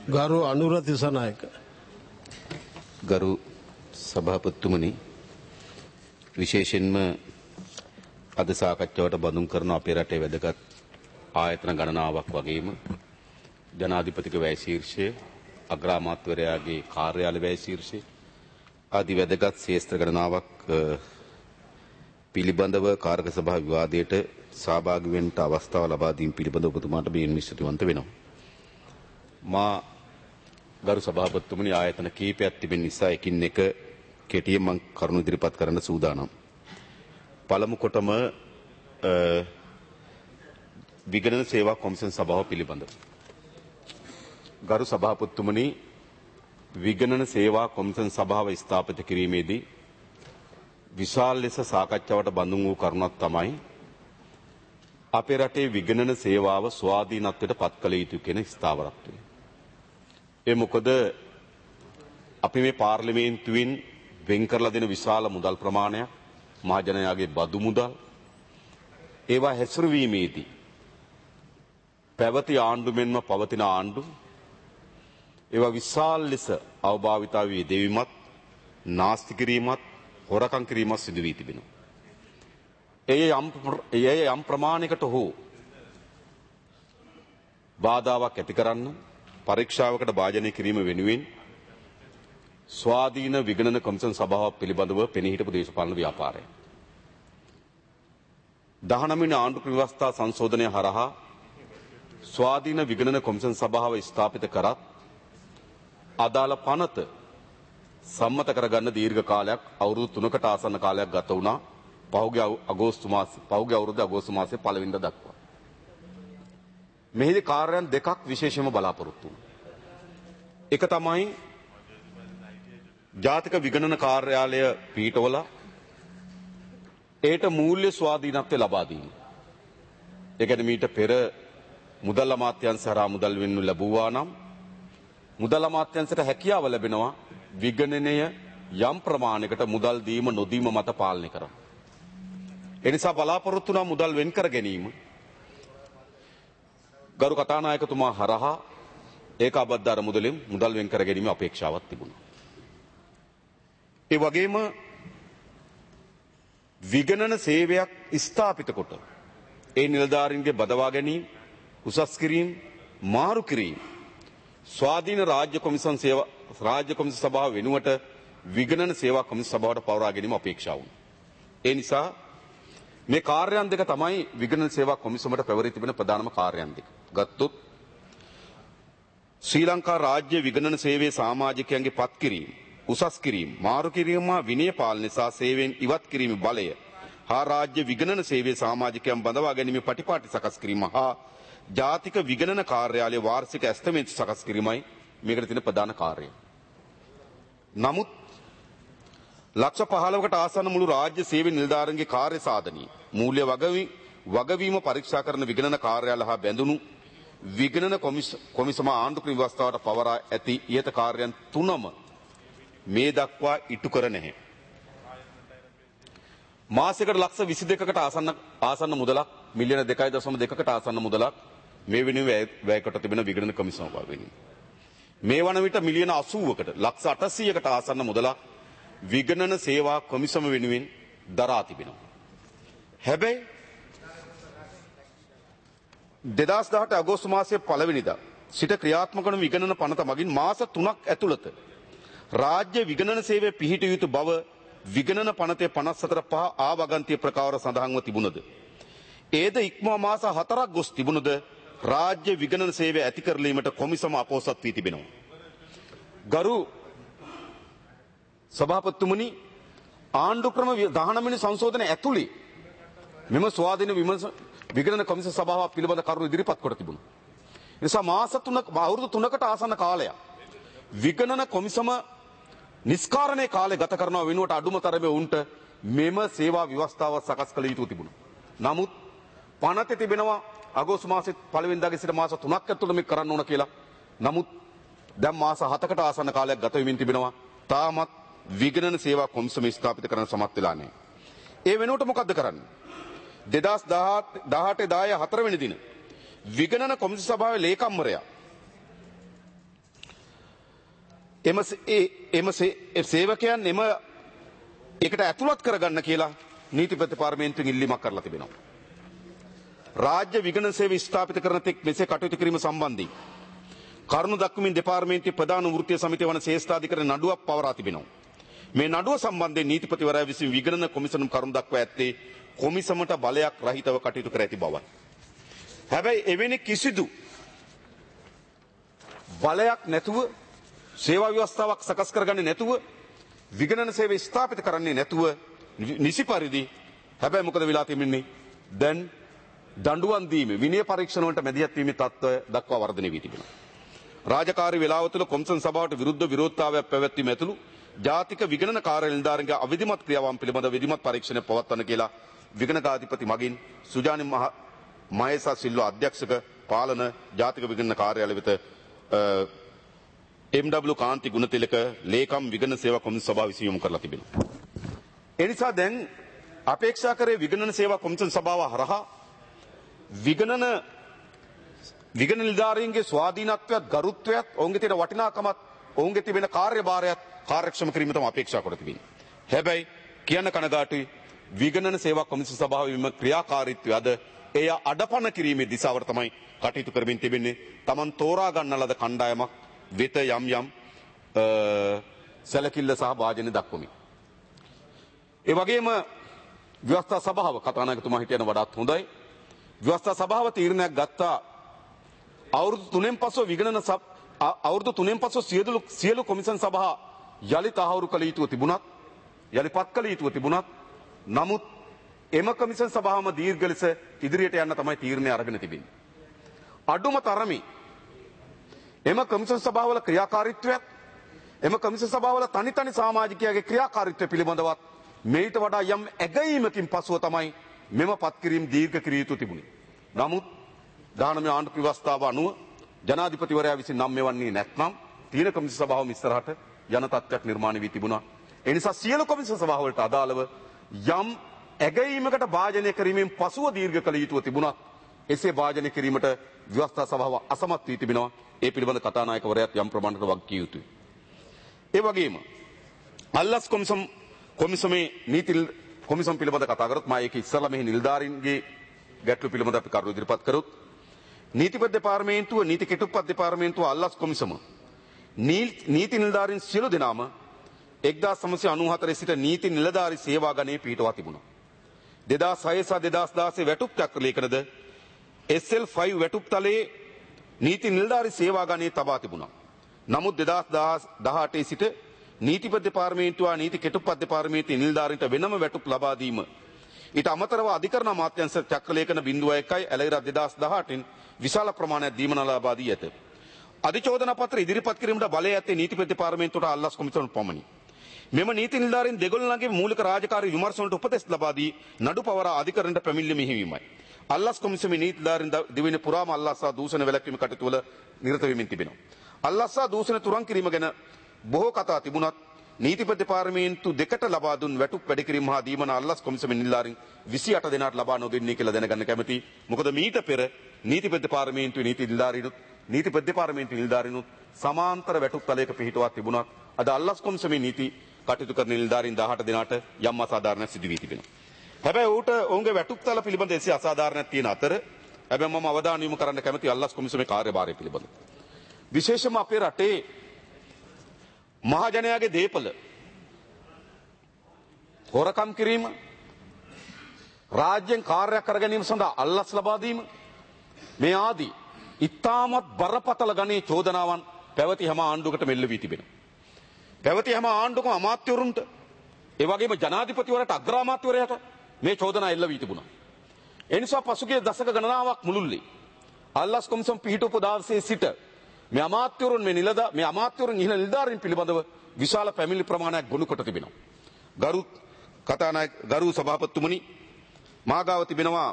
ගරු අනුර තිසනායක ගරු සභාපතිතුමනි විශේෂයෙන්ම අද සාකච්ඡාවට බඳුන් කරන අපේ රටේ වැදගත් ආයතන ගණනාවක් වගේම ජනාධිපතික වැය ශීර්ෂය අග්‍රාමාත්‍යවරයාගේ කාර්යාල වැය ශීර්ෂය ආදී වැදගත් ශේෂ්ත්‍ර ගණනාවක් පිළිබඳව කාර්ක සභා විවාදයට සහභාගී වෙන්න අවස්ථාව ලබා දීම පිළිබඳව ඔබතුමාට බේන් විශ්වතිවන්ත වෙනවා. මා ගරු සභාපතිතුමනි ආයතන කීපයක් තිබෙන නිසා එකින් එක කෙටියෙන් මම කරුණු ඉදිරිපත් කරන්න සූදානම්. පළමු කොටම විගණන සේවා කොමිසම් සභාව පිළිබඳව. ගරු සභාපතිතුමනි විගණන සේවා කොමිසම් සභාව ස්ථාපිත කිරීමේදී විශාල ලෙස සාකච්ඡාවට බඳුන් වූ කරුණක් තමයි අපේ රටේ විගණන සේවාව ස්වාධීනත්වයට පත් කළ යුතු කියන ස්ථාවරත්වය. ඒ මොකද අපි මේ පාර්ලිමේන්තුවෙන් වෙන් කරලා දෙන විශාල මුදල් ප්‍රමාණයක් මහජනයාගේ බදු මුදල් ඒවා හැසිරවීමේදී පැවති ආණ්ඩු මෙන්ම පවතින ආණ්ඩු ඒවා විශාල ලෙස අවභාවිතාවේ යෙදවීමත් නාස්ති කිරීමත් හොරකම් කිරීමත් සිදු වී තිබෙනවා. ඒ යම් ප්‍රමාණයකට හෝ බාධාවක් ඇති කරන්න පරීක්ෂාවකට භාජනය කිරීම වෙනුවෙන් ස්වාධීන විගණන කොමිසම් සභාව පිළිබඳව පෙනී හිටපු දේශපාලන ව්‍යාපාරය 19 වෙනි ආණ්ඩුක්‍රම ව්‍යවස්ථා සංශෝධනය හරහා ස්වාධීන විගණන කොමිසම් සභාව ස්ථාපිත කරත් අදාළ පනත සම්මත කරගන්න දීර්ඝ කාලයක් අවුරුදු 3කට ආසන්න කාලයක් ගත වුණා. පහුගිය අවුරුද්ද අගෝස්තු මාසයේ 1 වෙනිදා දක්වා. මෙහිදී කාර්යයන් දෙකක් විශේෂයෙන්ම බලාපොරොත්තු වුණා. එක තමයි ජාතික විගණන කාර්යාලය පිහිටවල ඒට මූල්‍ය ස්වාධීනත්වය ලබා දීම. ඒ කියන්නේ මීට පෙර මුදල් අමාත්‍යාංශ හරහා මුදල් වෙන්නු ලැබුවා නම් මුදල් අමාත්‍යාංශයට හැකියාව ලැබෙනවා විගණනය යම් ප්‍රමාණයකට මුදල් දීම නොදීම මත පාලනය කරන්න. ඒ නිසා බලාපොරොත්තු වන මුදල් වෙන් කර ගැනීම ගරු කතානායකතුමා හරහා ඒකාබද්ධ අරමුදලින් මුදල් වෙන් කර ගැනීම අපේක්ෂාවක් තිබුණා. ඒ වගේම විගණන සේවයක් ස්ථාපිත කොට ඒ නිලධාරීන්ගේ බදවා ගැනීම, උසස් කිරීම, මාරු කිරීම ස්වාධීන රාජ්‍ය කොමිසම් සභාව වෙනුවට විගණන සේවා කොමිසම් සභාවට පවරා ගැනීම අපේක්ෂා වුණා. ඒ නිසා මේ කාර්යයන් දෙක තමයි විගණන සේවා කොමිසමට පැවරී තිබෙන ප්‍රධානම කාර්යයන් දෙක. ගත්තොත් ශ්‍රී ලංකා රාජ්‍ය විගණන සේවයේ සමාජිකයන්ගේ පත් කිරීම, උසස් කිරීම, මාරු කිරීම, විනය පාලනය සහ සේවයෙන් ඉවත් කිරීම බලය හා රාජ්‍ය විගණන සේවයේ සමාජිකයන් බඳවා ගැනීම පටිපාටි සකස් කිරීම හා ජාතික විගණන කාර්යාලයේ වාර්ෂික ඇස්තමේන්තු සකස් කිරීමයි මේකට තියෙන ප්‍රධාන කාර්යය. නමුත් ලක්ෂ 15කට ආසන්න මුළු රාජ්‍ය සේවය නිලධාරීන්ගේ කාර්ය සාධනීය මූල්‍ය වගවීම පරීක්ෂා කරන විගණන කාර්යාල හා බැඳුණු විගණන කොමිසම ආණ්ඩුක්‍රම ව්‍යවස්ථාවට පවරා ඇති ඉහත කාර්යයන් තුනම මේ දක්වා ඉටු කර නැහැ. මාසයකට ලක්ෂ 22කට ආසන්න මුදලක් මිලියන 2.2කට ආසන්න මුදලක් මේ වෙනුවෙන් වැයකට තිබෙන විගණන කොමිසම වෙනුවෙන්. මේ වන විට මිලියන 80කට ලක්ෂ 800කට ආසන්න මුදලක් විගණන සේවා කොමිසම වෙනුවෙන් දරා තිබෙනවා. හැබැයි 2018 අගෝස්තු මාසයේ 1 වෙනිදා සිට ක්‍රියාත්මක වන විගණන පනත මගින් මාස 3ක් ඇතුළත රාජ්‍ය විගණන සේවය පිහිටිය යුතු බව විගණන පනතේ 54/5 ආවගන්තිය ප්‍රකාර සඳහන්ව තිබුණද ඒද ඉක්මවා මාස 4ක් ගොස් තිබුණද රාජ්‍ය විගණන සේවය ඇති කරලීමට කොමිසම අපොහොසත් වී තිබෙනවා. ගරු සභාපතිතුමනි ආණ්ඩුක්‍රම 19 වෙනි සංශෝධනය ඇතුළේ මෙම ස්වාධීන විගණන කොමිසම් සභාව පිළිබඳ කරුණු ඉදිරිපත් කොට තිබුණා. ඒ නිසා මාස 3ක අවුරුදු 3කට ආසන්න කාලයක් විගණන කොමිසම නිස්කාරණේ කාලය ගත කරනවා වෙනුවට අඩුම තරමේ උන්ට මෙම සේවා ව්‍යවස්ථාව සකස් කළ යුතු තිබුණා. නමුත් පනතේ තිබෙනවා අගෝස්තු මාසයේ 1 වෙනිදාගේ සිට මාස 3ක් ඇතුළත මේක කරන්න ඕන කියලා. නමුත් දැන් මාස 7කට ආසන්න කාලයක් ගත වෙමින් තිබෙනවා. තාමත් විගණන සේවා කොමිසම ස්ථාපිත කරන්න සමත් වෙලා නැහැ. ඒ වෙනුවට මොකද්ද කරන්නේ? 2018 4 වෙනි දින විගණන කොමිසම සභාවේ ලේකම්වරයා එම සේවකයන් එම එකට ඇතුළත් කරගන්න කියලා නීති ප්‍රතිපාර්තමේන්තුවෙන් ඉල්ලීමක් කරලා තිබෙනවා. රාජ්‍ය විගණන සේව ස්ථාපිත කරන තෙක් මෙසේ කටයුතු කිරීම සම්බන්ධයෙන් කරුණු දක්වමින් දෙපාර්තමේන්තුවේ ප්‍රධාන වෘත්තීය සමිතිය වන ශ්‍රේෂ්ඨාධිකරණ නඩුවක් පවරා තිබෙනවා. මේ නඩුව සම්බන්ධයෙන් නීතිපතිවරයා විසින් විගණන කොමිසම කරුණු දක්වා ඇත්තේ කොමිසමට බලයක් රහිතව කටයුතු කර ඇති බවයි. හැබැයි එවැනි කිසිදු බලයක් නැතුව සේවා ව්‍යවස්ථාවක් සකස් කරගන්නේ නැතුව විගණන සේවය ස්ථාපිත කරන්නේ නැතුව නිසි පරිදි හැබැයි මොකද වෙලා තිබෙන්නේ දැන් දඬුවම් දීමේ විනය පරීක්ෂණ වලට මැදිහත් වීමේ තත්ත්වය දක්වා වර්ධනය වී තිබෙනවා. රාජකාරී වේලාව තුළ කොමිසම් සභාවට විරුද්ධ විරෝධතාවයක් පැවැත්වීම ඇතුළු ජාතික විගණන කාර්ය නිලධාරීන්ගේ අවිධිමත් ක්‍රියාවන් පිළිබඳ විධිමත් පරීක්ෂණ පවත්වන කියලා විගණකාධිපති මගින් සුජානි මහේසා සිල්වා අධ්‍යක්ෂක පාලන ජාතික විගණන කාර්යාලය වෙත MW කාන්ති ගුණතිලක ලේකම් විගණන සේවා කොමිසම් සභාව විසින් යොමු කරලා තිබෙනවා. ඒ නිසා දැන් අපේක්ෂා කරේ විගණන සේවා කොමිසම් සභාව හරහා විගණන නිලධාරීන්ගේ ස්වාධීනත්වයත් ගරුත්වයත් ඔවුන්ගේ තියෙන වටිනාකමත් ඔවුන්ගේ තිබෙන කාර්යභාරයත් කාර්යක්ෂම කිරීම තමයි අපේක්ෂා කර තිබෙන්නේ. හැබැයි කියන්න කනගාටුයි විගණන සේවා කොමිසම් සභාවේ ක්‍රියාකාරීත්වය අද එය අඩපණ කිරීමේ දිශාවට තමයි කටයුතු කරමින් තිබෙන්නේ. Taman තෝරා ගන්න ලද කණ්ඩායමක් වෙත යම් සැලකිල්ල සහ වාජනය දක්වමින්. ඒ වගේම ව්‍යවස්ථා සභාව කතානායකතුමා හිටියන වඩාත් හොඳයි. ව්‍යවස්ථා සභාව තීරණයක් ගත්තා අවුරුදු 3න් පසුව අවුරුදු 3න් පසුව සියලු කොමිසම් සභා යලි තහවුරු කළ යුතුව තිබුණත් යලිපත් කළ යුතුව තිබුණත් නමුත් එම කොමිසම් සභාවම දීර්ඝ ලෙස ඉදිරියට යන්න තමයි තීරණය අරගෙන තිබෙන්නේ. අඩුම තරමේ එම කොමිසම් සභාවල ක්‍රියාකාරීත්වයත් එම කොමිසම් සභාවල තනි සමාජිකයාගේ ක්‍රියාකාරීත්වය පිළිබඳවත් මේට වඩා යම් ඇගයීමකින් පසුව තමයි මෙම පත්කිරීම දීර්ඝ කිරිය යුතු තිබුණේ. නමුත් 19 ආණ්ඩු ව්‍යවස්ථාව අනුව ජනාධිපතිවරයා විසින් නම් මෙවන්නේ නැත්නම් තීන කොමිසම් සභාවම ඉස්සරහට යන තත්ත්වයක් නිර්මාණය වී තිබුණා. ඒ නිසා සියලු කොමිසම් සභාවලට අදාළව යම් ඇගයීමකට වාජනය කිරීමෙන් පසුව දීර්ඝ කළ යුතුව තිබුණා. එසේ වාජනය කිරීමට ව්‍යවස්ථා සභාව අසමත් වී තිබෙනවා. ඒ පිළිබඳ කතානායකවරයාත් යම් ප්‍රමාණයකට වගකිය යුතුයි. ඒ වගේම අල්ලස් කොමිසමේ නීති කොමිසම් පිළිබඳ කතා කරොත් මා ඒක ඉස්සලා මෙහි නිලධාරීන්ගේ ගැටලු පිළිබඳ අපි කරුණු ඉදිරිපත් කරොත් නීතිපති දෙපාර්තමේන්තුව නීති කෙටුම්පත් දෙපාර්තමේන්තුව අල්ලස් කොමිසම නීති නිලධාරීන් සියලු දෙනාම 1994 සිට නීති නිලධාරී සේවා ගණයේ පිහිටවා තිබුණා. 2006 සහ 2016 වැටුප් චක්‍ර ලේඛනද SL5 වැටුප් තලයේ නීති නිලධාරී සේවා ගණයේ තබා තිබුණා. නමුත් 2018 සිට නීතිපති දෙපාර්තමේන්තුව නීති කෙටුම්පත් දෙපාර්තමේන්තුවේ නිලධාරීන්ට වෙනම වැටුප් ලබා දීම ඊට අමතරව අධිකරණ අමාත්‍යාංශ චක්‍ර ලේඛන 0.1යි ඇලයිරා 2018න් විශාල ප්‍රමාණයක් දීමන ලබා දී ඇත. අධිචෝදනා පත්‍ර ඉදිරිපත් කිරීමට බලය ඇත්තේ නීතිපති දෙපාර්තමේන්තුවට අල්ලස් කොමිසමට පමණි. මෙම නීති නිලධාරීන් දෙගොල්ලන්ගේ මූලික රාජකාරී විමර්ශන වලට උපදෙස් ලබා දී නඩු පවරා අධිකරණයට පැමිණීම හිමිවීමයි. අල්ලස් කොමිසමේ නීති නිලධාරීන් දිවෙන පුරාම අල්ලස් සහ දූෂණ වැළැක්වීම කටයුතු වල නිරත වෙමින් තිබෙනවා. අල්ලස් සහ දූෂණ තුරන් කිරීම ගැන බොහෝ කතා තිබුණත් නීතිපති දෙපාර්තමේන්තු දෙකට ලබා දුන් වැටුප් වැඩි කිරීම හා දීමන අල්ලස් කොමිසමේ නිලධාරීන් 28 දෙනාට ලබා නොදෙන්නේ කියලා දැනගන්න කැමතියි. මොකද මීට පෙර නීතිපති දෙපාර්තමේන්තුවේ නීති නිලධාරීනුත් නීතිපති දෙපාර්තමේන්තුවේ නිලධාරීනුත් සමාන්තර වැටුප් තලයක පිහිටුවා තිබුණත් අද අල්ලස් කොමිසමේ නීති කටයුතු කරන නිලධාරීන් 18 දෙනාට යම් අසාධාරණයක් සිදු වී තිබෙනවා. හැබැයි ඔවුන්ගේ වැටුප් තල පිළිබඳ එසේ අසාධාරණයක් තියෙන අතර හැබැයි මම අවධානය යොමු කරන්න කැමති අල්ලස් කොමිසමේ කාර්යභාරය පිළිබඳ. විශේෂයෙන්ම අපේ රටේ මහජනයාගේ දේපල හොරකම් කිරීම රාජ්‍යයෙන් කාර්යයක් කර ගැනීම සඳහා අල්ලස් ලබා දීම මේ ආදී ඉතාමත් බරපතල ගණයේ චෝදනාවන් පැවති හැම ආණ්ඩුවකට මෙල්ල වී තිබෙනවා. පැවති හැම ආණ්ඩුවකම අමාත්‍යවරුන්ට ඒ වගේම ජනාධිපතිවරයාට අග්‍රාමාත්‍යවරයාට මේ චෝදනා එල්ල වී තිබුණා. ඒ නිසා පසුගිය දශක ගණනාවක් මුළුල්ලේ අල්ලස් කොමිසම පිහිටවපු දවසේ සිට මේ අමාත්‍යවරුන් ඉහළ නිලධාරීන් පිළිබඳව විශාල පැමිණිලි ප්‍රමාණයක් ගොනු කොට තිබෙනවා. ගරු සභාපතිතුමනි මාගාව තිබෙනවා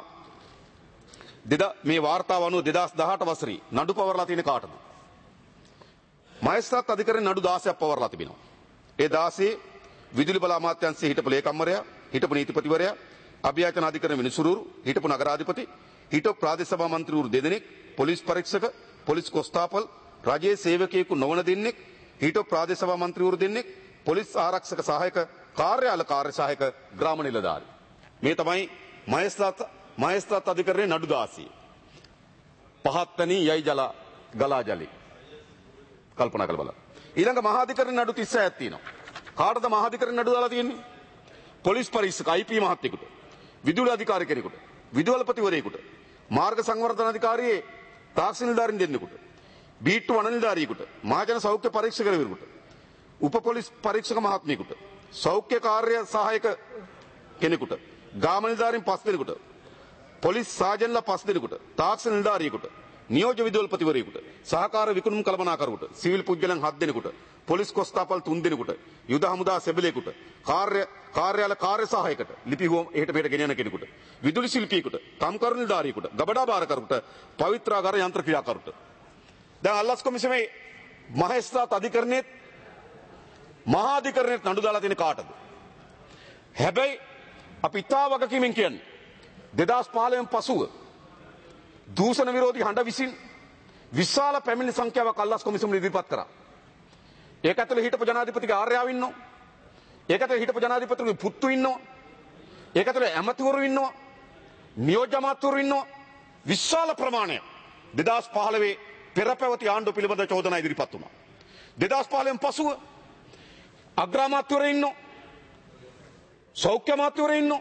මේ වාර්තාව අනුව 2018 වසරේ නඩු පවරලා තියෙන කාටද? මහේස්ත්‍රාත් අධිකරණයේ නඩු 16ක් පවරලා තිබෙනවා. ඒ 16 විදුලි බල අමාත්‍යාංශයේ හිටපු ලේකම්වරයා, හිටපු නීතිපතිවරයා, අභියාචන අධිකරණ විනිසුරුවරු, හිටපු නගරාධිපති, හිටපු ප්‍රාදේශ සභා මන්ත්‍රීවරු දෙදෙනෙක්, පොලිස් පරීක්ෂක, පොලිස් කොස්තාපල්, රජයේ සේවකයෙකු නොවන දෙන්නෙක්, හිටපු ප්‍රාදේශ සභා මන්ත්‍රීවරු දෙන්නේ පොලිස් ආරක්ෂක සහායක කාර්යාල කාර්ය සහායක ග්‍රාම නිලධාරී. මේ තමයි මහේස්ත්‍රාත් අධිකරණයේ නඩු 16. පහත් තැනි යයි ගලා ජලී. කල්පනා කරලා බලන්න. ඊළඟ මහාධිකරණ නඩු 36ක් තියෙනවා. කාටද මහාධිකරණ නඩු දාලා තියෙන්නේ? පොලිස් පරීක්ෂක IP මහත්තයෙකුට, විදුලි අධිකාරී කෙනෙකුට, විදුහල්පතිවරයෙකුට, මාර්ග සංවර්ධන අධිකාරියේ තාක්ෂි නිලධාරීන් දෙන්නෙකුට, බීට්ටු වනනිලධාරියෙකුට, මහජන සෞඛ්‍ය පරීක්ෂකවරයෙකුට, උප පොලිස් පරීක්ෂක මහත්මියකට, සෞඛ්‍ය කාර්ය සහායක කෙනෙකුට, ගාම නිලධාරීන් 5 දෙනෙකුට, පොලිස් සාජන්ලා 5 දෙනෙකුට, තාක්ෂි නිලධාරියෙකුට, නියෝජ්‍ය විදුහල්පතිවරයෙකුට, සහකාර විකුණුම් කළමනාකරුවට, සිවිල් පුද්ගලයන් 7 දෙනෙකුට, පොලිස් කොස්තාපල් 3 දෙනෙකුට, යුද හමුදා සෙබළෙකුට, කාර්යාල කාර්ය සහායකට, ලිපි එහෙට මෙහෙට ගෙන යන කෙනෙකුට, විදුලි ශිල්පියෙකුට, කම්කරු නිලධාරියෙකුට, ගබඩා බාරකරුට, පවිත්‍රාගාර යන්ත්‍ර ක්‍රියාකරුට. දැන් අල්ලස් කොමිසමේ මහේස්ත්‍රාත් අධිකරණයේ මහාධිකරණයට නඩු දාලා තියෙන කාටද? හැබැයි අපි ඉතා වගකීමෙන් කියන්නේ 2015න් පසුව දූෂණ විරෝධී හඬ විසින් විශාල පැමිණිලි සංඛ්‍යාවක් අල්ලස් කොමිසමට ඉදිරිපත් කරා. ඒක ඇතුළේ හිටපු ජනාධිපතිගේ ආර්යාව ඉන්නවා. ඒක ඇතුළේ හිටපු ජනාධිපතිගේ පුත්තු ඉන්නවා. ඒක ඇතුළේ ඇමතිවරු ඉන්නවා. නියෝජ්‍ය අමාත්‍යවරු ඉන්නවා. විශාල ප්‍රමාණයක් 2015 පෙර පැවති ආණ්ඩුව පිළිබඳ චෝදනා ඉදිරිපත් වුණා. 2015න් පසුව අග්‍රාමාත්‍යවරු ඉන්නවා. සෞඛ්‍ය අමාත්‍යවරු ඉන්නවා.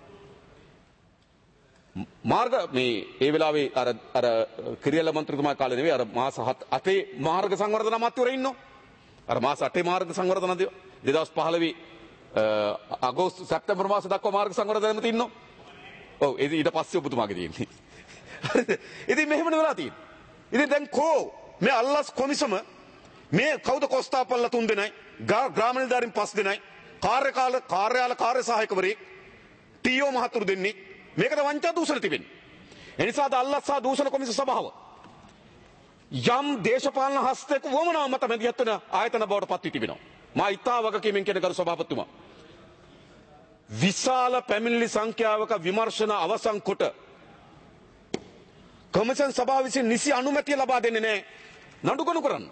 මාර්ග මේ ඒ වෙලාවේ අර කිරියල මන්ත්‍රීතුමා කාලේ නෙවෙයි අර මාස 8 මාර්ග සංවර්ධන අමාත්‍යවරු ඉන්නවා. අර මාස 8 මාර්ග සංවර්ධන 2015 අගෝස්තු සැප්තැම්බර් මාස දක්වා මාර්ග සංවර්ධන ඇමති ඉන්නවා. ඔව් ඊට පස්සේ ඔබතුමාගේ තියෙන්නේ. හරිද? ඉතින් මෙහෙමනේ වෙලා තියෙන්නේ. ඉතින් දැන් කෝ මේ අල්ලස් කොමිසම මේ කවුද කොස්තාපල්ලා 3 දෙනයි, ග්‍රාම නිලධාරීන් 5 දෙනයි, කාර්යාල කාර්ය සහායකවරයෙක්, ටීఓ මහතුරු දෙන්නේ මේකට වංචා දූෂණ තිබෙන්නේ. එනිසා අල්ලස් සහ දූෂණ කොමිසම සභාව යම් දේශපාලන හස්තයක වමනාව මත මැදිහත් වෙන ආයතන බවට පත් වී තිබෙනවා. මා ඉතා වගකීමෙන් කියන කරු සභාපතිතුමා විශාල පැමිණිලි සංඛ්‍යාවක විමර්ශන අවසන් කොට කොමිසම් සභාව විසින් නිසි අනුමැතිය ලබා දෙන්නේ නැහැ නඩු ගණු කරන්න.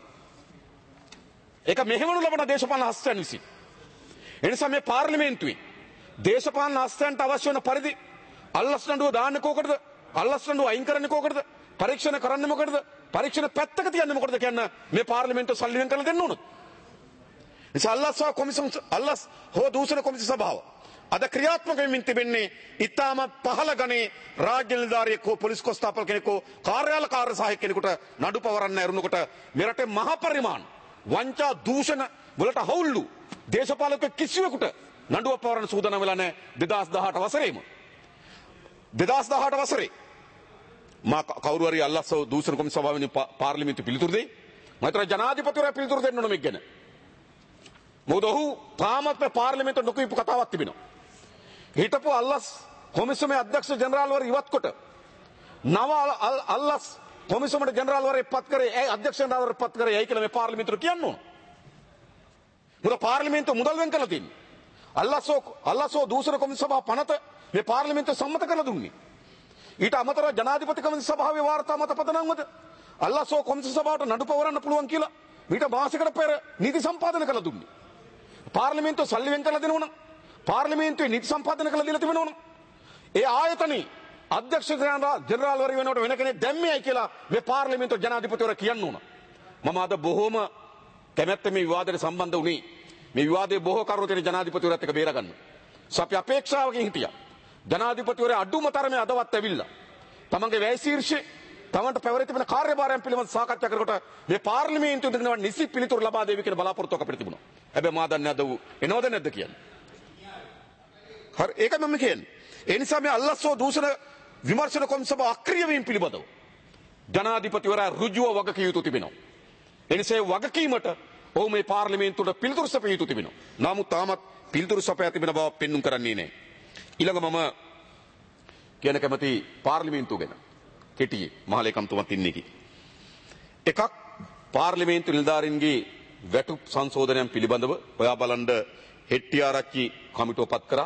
ඒක මෙහෙමනු ලබන දේශපාලන හස්තයන් විසින්. එනිසා මේ පාර්ලිමේන්තුවේ දේශපාලන හස්තයන්ට අවශ්‍ය වන පරිදි අල්ලස් නඩුව දාන්නේ කොකටද? අල්ලස් නඩුව අයින් කරන්නේ කොකටද? පරීක්ෂණ කරන්නේ මොකටද? පරීක්ෂණ පැත්තක තියන්නේ මොකටද කියන මේ පාර්ලිමේන්තුව සල්ලි වෙන් කරලා දෙන්න ඕනද? නිසා අල්ලස් හෝ දූෂණ කොමිසම සභාව අද ක්‍රියාත්මක වෙමින් තිබෙන්නේ ඊටාම පහළ ගණේ රාජ්‍ය නිලධාරියෙක් හෝ පොලිස් කොස්තාපල් කෙනෙක් හෝ කාර්යාල කාර්ය සහායක කෙනෙකුට නඩු පවරන්න ඇරුණකොට මෙරටේ මහ පරිමාණ වංචා දූෂණ වලට හවුල්ලු දේශපාලක කිසිවෙකුට නඩුව පවරන්න සූදානම් වෙලා නැහැ 2018 වසරේම. 2018 වසරේ මා කවුරු හරි අල්ලස් දූෂණ කොමිසම සභාවෙන් පාර්ලිමේන්තු පිළිතුරු දෙයි. මම හිතනවා ජනාධිපතිවරයා පිළිතුරු දෙන්න ඕන මේක ගැන. මොකද ඔහු තාමත් පාර්ලිමේන්තුවට නොකියපු කතාවක් තිබෙනවා. හිටපු අල්ලස් කොමිසමේ අධ්‍යක්ෂ ජෙනරාල්වරු ඉවත් කොට නව අල්ලස් කොමිසමට ජෙනරාල්වරු පත් කරේ ඒ අධ්‍යක්ෂ ජෙනරාල්වරු පත් කරේ ඇයි කියලා මේ පාර්ලිමේන්තුවට කියන්න ඕන. මොකද පාර්ලිමේන්තුව මුදල් වෙන් කරලා තින්නේ. අල්ලස්ෝ දූෂණ කොමිසම සභාව පනත මේ පාර්ලිමේන්තුව සම්මත කරලා දුන්නේ. ඊට අමතරව ජනාධිපති කොමිසම සභාවේ වාර්තා මත පදනම්වද අල්ලස්ෝ කොමිසම සභාවට නඩු පවරන්න පුළුවන් කියලා ඊට මාසයකට පෙර නීති සම්පාදනය කළ දුන්නේ. පාර්ලිමේන්තුව සල්ලි වෙන් කරලා දෙනවනම් පාර්ලිමේන්තුවේ නීති සම්පාදනය කළ දීලා තිබෙනවනම් ඒ ආයතනයේ අධ්‍යක්ෂ ජෙනරාල්වරු වෙනකොට වෙන කෙනෙක් දැම්මේයි කියලා මේ පාර්ලිමේන්තුව ජනාධිපතිවරයා කියන්න ඕන. මම අද බොහෝම කැමැත්ත මේ විවාදයට සම්බන්ධ වුණේ මේ විවාදයේ බොහෝ කරුණු තියෙන ජනාධිපතිවරයාත් එක්ක බේරගන්න. අපි අපේක්ෂාවකින් හිටියා. ජනාධිපතිවරයා අඩුම තරමේ අදවත් ඇවිල්ලා තමන්ගේ වැය ශීර්ෂයේ තමන්ට පැවරී තිබෙන කාර්යභාරයන් පිළිබඳව සාකච්ඡා කරනකොට මේ පාර්ලිමේන්තුවේ දෙනවා නිසි පිළිතුරු ලබා දෙවි කියන බලාපොරොත්තුවක් අපිට තිබුණා. හැබැයි මා දන්නේ නැද එනවද නැද්ද කියන්නේ. හරි ඒක මම කියන්නේ. ඒ නිසා මේ අල්ලස්ෝ දූෂණ විමර්ශන කොමිසම අක්‍රිය වීම පිළිබඳව ජනාධිපතිවරයා ඍජුව වගකිය යුතු තිබෙනවා. ඒ නිසා වගකීමට ඔහු මේ පාර්ලිමේන්තුවට පිළිතුරු සපය යුතු තිබෙනවා. නමුත් තාමත් පිළිතුරු සපයා තිබෙන බව පෙන්눔 කරන්නේ නැහැ. ඊළඟ මම කියන කැමති පාර්ලිමේන්තුව ගැන කෙටියේ මහලේකම්තුමත් ඉන්නේ කි. එකක් පාර්ලිමේන්තු නිලධාරීන්ගේ වැටුප් සංශෝධනයන් පිළිබඳව ඔයා බලන්න හෙට්ටිආරච්චි කමිටුව පත් කරා.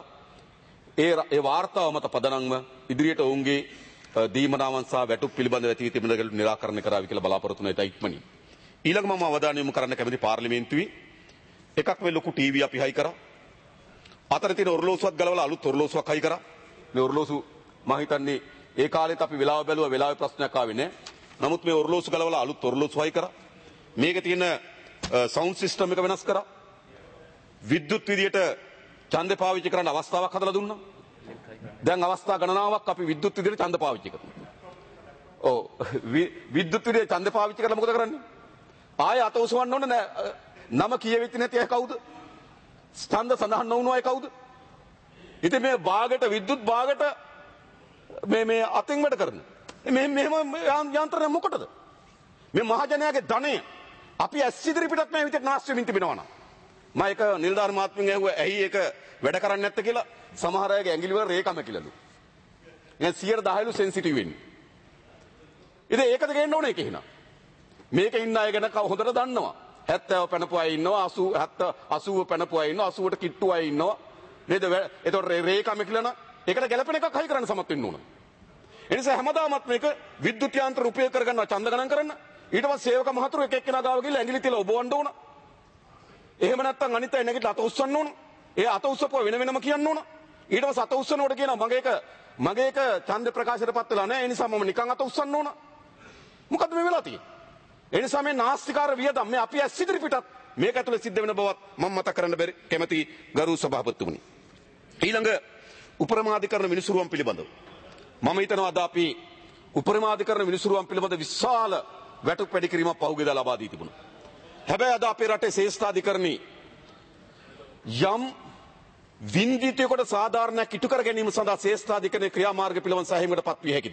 ඒ වාර්තාව මත පදනම්ව ඉදිරියට ඔවුන්ගේ දීමනාවන් සහ වැටුප් පිළිබඳව ඇති තිබෙන ගැටලු නිරාකරණය කරાવી කියලා බලාපොරොත්තු වෙන ඉක්මනින්. ඊළඟ මම අවධානය යොමු කරන්න කැමති පාර්ලිමේන්තුවේ එකක් මේ ලොකු ටීවී අපි හයි කරා. අතර තියෙන ඔරලෝසුවක් ගලවලා අලුත් ඔරලෝසුවක් හයි කරා. මේ ඔරලෝසු මම හිතන්නේ ඒ කාලෙත් අපි වෙලාව බැලුවා වෙලාවේ ප්‍රශ්නයක් ආවේ නැහැ. නමුත් මේ ඔරලෝසු ගලවලා අලුත් ඔරලෝසු හයි කරා. මේකේ තියෙන සවුන්ඩ් සිස්ටම් එක වෙනස් කරා. විද්‍යුත් විදියට ඡන්දේ පාවිච්චි කරන්න අවස්ථාවක් හදලා දුන්නා. දැන් අවස්ථා ගණනාවක් අපි විද්‍යුත් විදියට ඡන්ද පාවිච්චි කරනවා. ඔව් විද්‍යුත් විදියට ඡන්ද පාවිච්චි කරලා මොකද කරන්නේ? ආයෙ අත උසවන්න ඕනේ නෑ. නම කියවෙච්ච නැති අය කවුද? ඡන්ද සඳහන් නොවුණු අය කවුද? ඉතින් මේ භාගයට විද්‍යුත් භාගයට මේ අතින් වැඩ කරන. මෙහෙම යන්ත්‍රය මොකටද? මේ මහජනයාගේ ධනය අපි ඇස් ඉදිරි පිටත් මේ විදිහට නාස්ති වෙමින් තිබෙනවා නම් මම ඒක නිලධාරි මාත්මින් ඇහුවා ඇයි ඒක වැඩ කරන්නේ නැත්තේ කියලා. සමහර අයගේ ඇඟිලි වල රේකම කියලාලු. දැන් 110ලු සෙන්සිටිව් වෙන්නේ. ඉතින් ඒකද ගේන්න ඕනේ ඒක එහෙනම්. මේකේ ඉන්න අය ගැන හොඳට දන්නවා. 70 පැනපු අය ඉන්නවා 80 පැනපු අය ඉන්නවා 80ට කිට්ටු අය ඉන්නවා නේද? ඒතකොට රේකම කියලා ඒකට ගැළපෙන එකක් හයි කරන්න සමත් වෙන්න ඕන. ඒ නිසා හැමදාමත් මේක විද්‍යුත් යන්ත්‍ර උපයෝග කරගන්නවා ඡන්ද ගණන් කරන්න. ඊට පස්සේ සේවක මහතුරු එක එක්කෙනා ගාව ගිහලා ඇඟිලි තියලා ඔබවන්න ඕන. එහෙම නැත්නම් අනිත් අය නැගිටලා අත උස්සන්න ඕන. ඒ අත උස්සපුවා වෙන වෙනම කියන්න ඕන. ඊට පස්සේ අත උස්සනකොට කියනවා මගේ එක ඡන්ද ප්‍රකාශයටපත් වෙලා නැහැ. ඒ නිසා මම නිකන් අත උස්සන්න ඕන. මොකද්ද මේ වෙලා තියෙන්නේ? ඒ නිසා මේ නාස්තිකාර වියදම් මේ අපි ඇස් ඉදිරි පිටත් මේක ඇතුලේ සිද්ධ වෙන බවත් මම මතක් කරන්න කැමැති ගරු සභාපතිතුමනි. ඊළඟ උපරිමාධිකරණ විනිසුරුවම් පිළිබඳව මම හිතනවා අද අපි උපරිමාධිකරණ විනිසුරුවම් පිළිබඳ විශාල වැටුප් වැඩි කිරීමක් පහුගියදා ලබා දී තිබුණා. හැබැයි අද අපේ රටේ ශ්‍රේෂ්ඨාධිකරණී යම් වින්දිතයකට සාධාරණයක් ඉටු කර ගැනීම සඳහා ශ්‍රේෂ්ඨාධිකරණයේ ක්‍රියාමාර්ග පිළිබඳ සැහැමකට පත්විය හැකිද?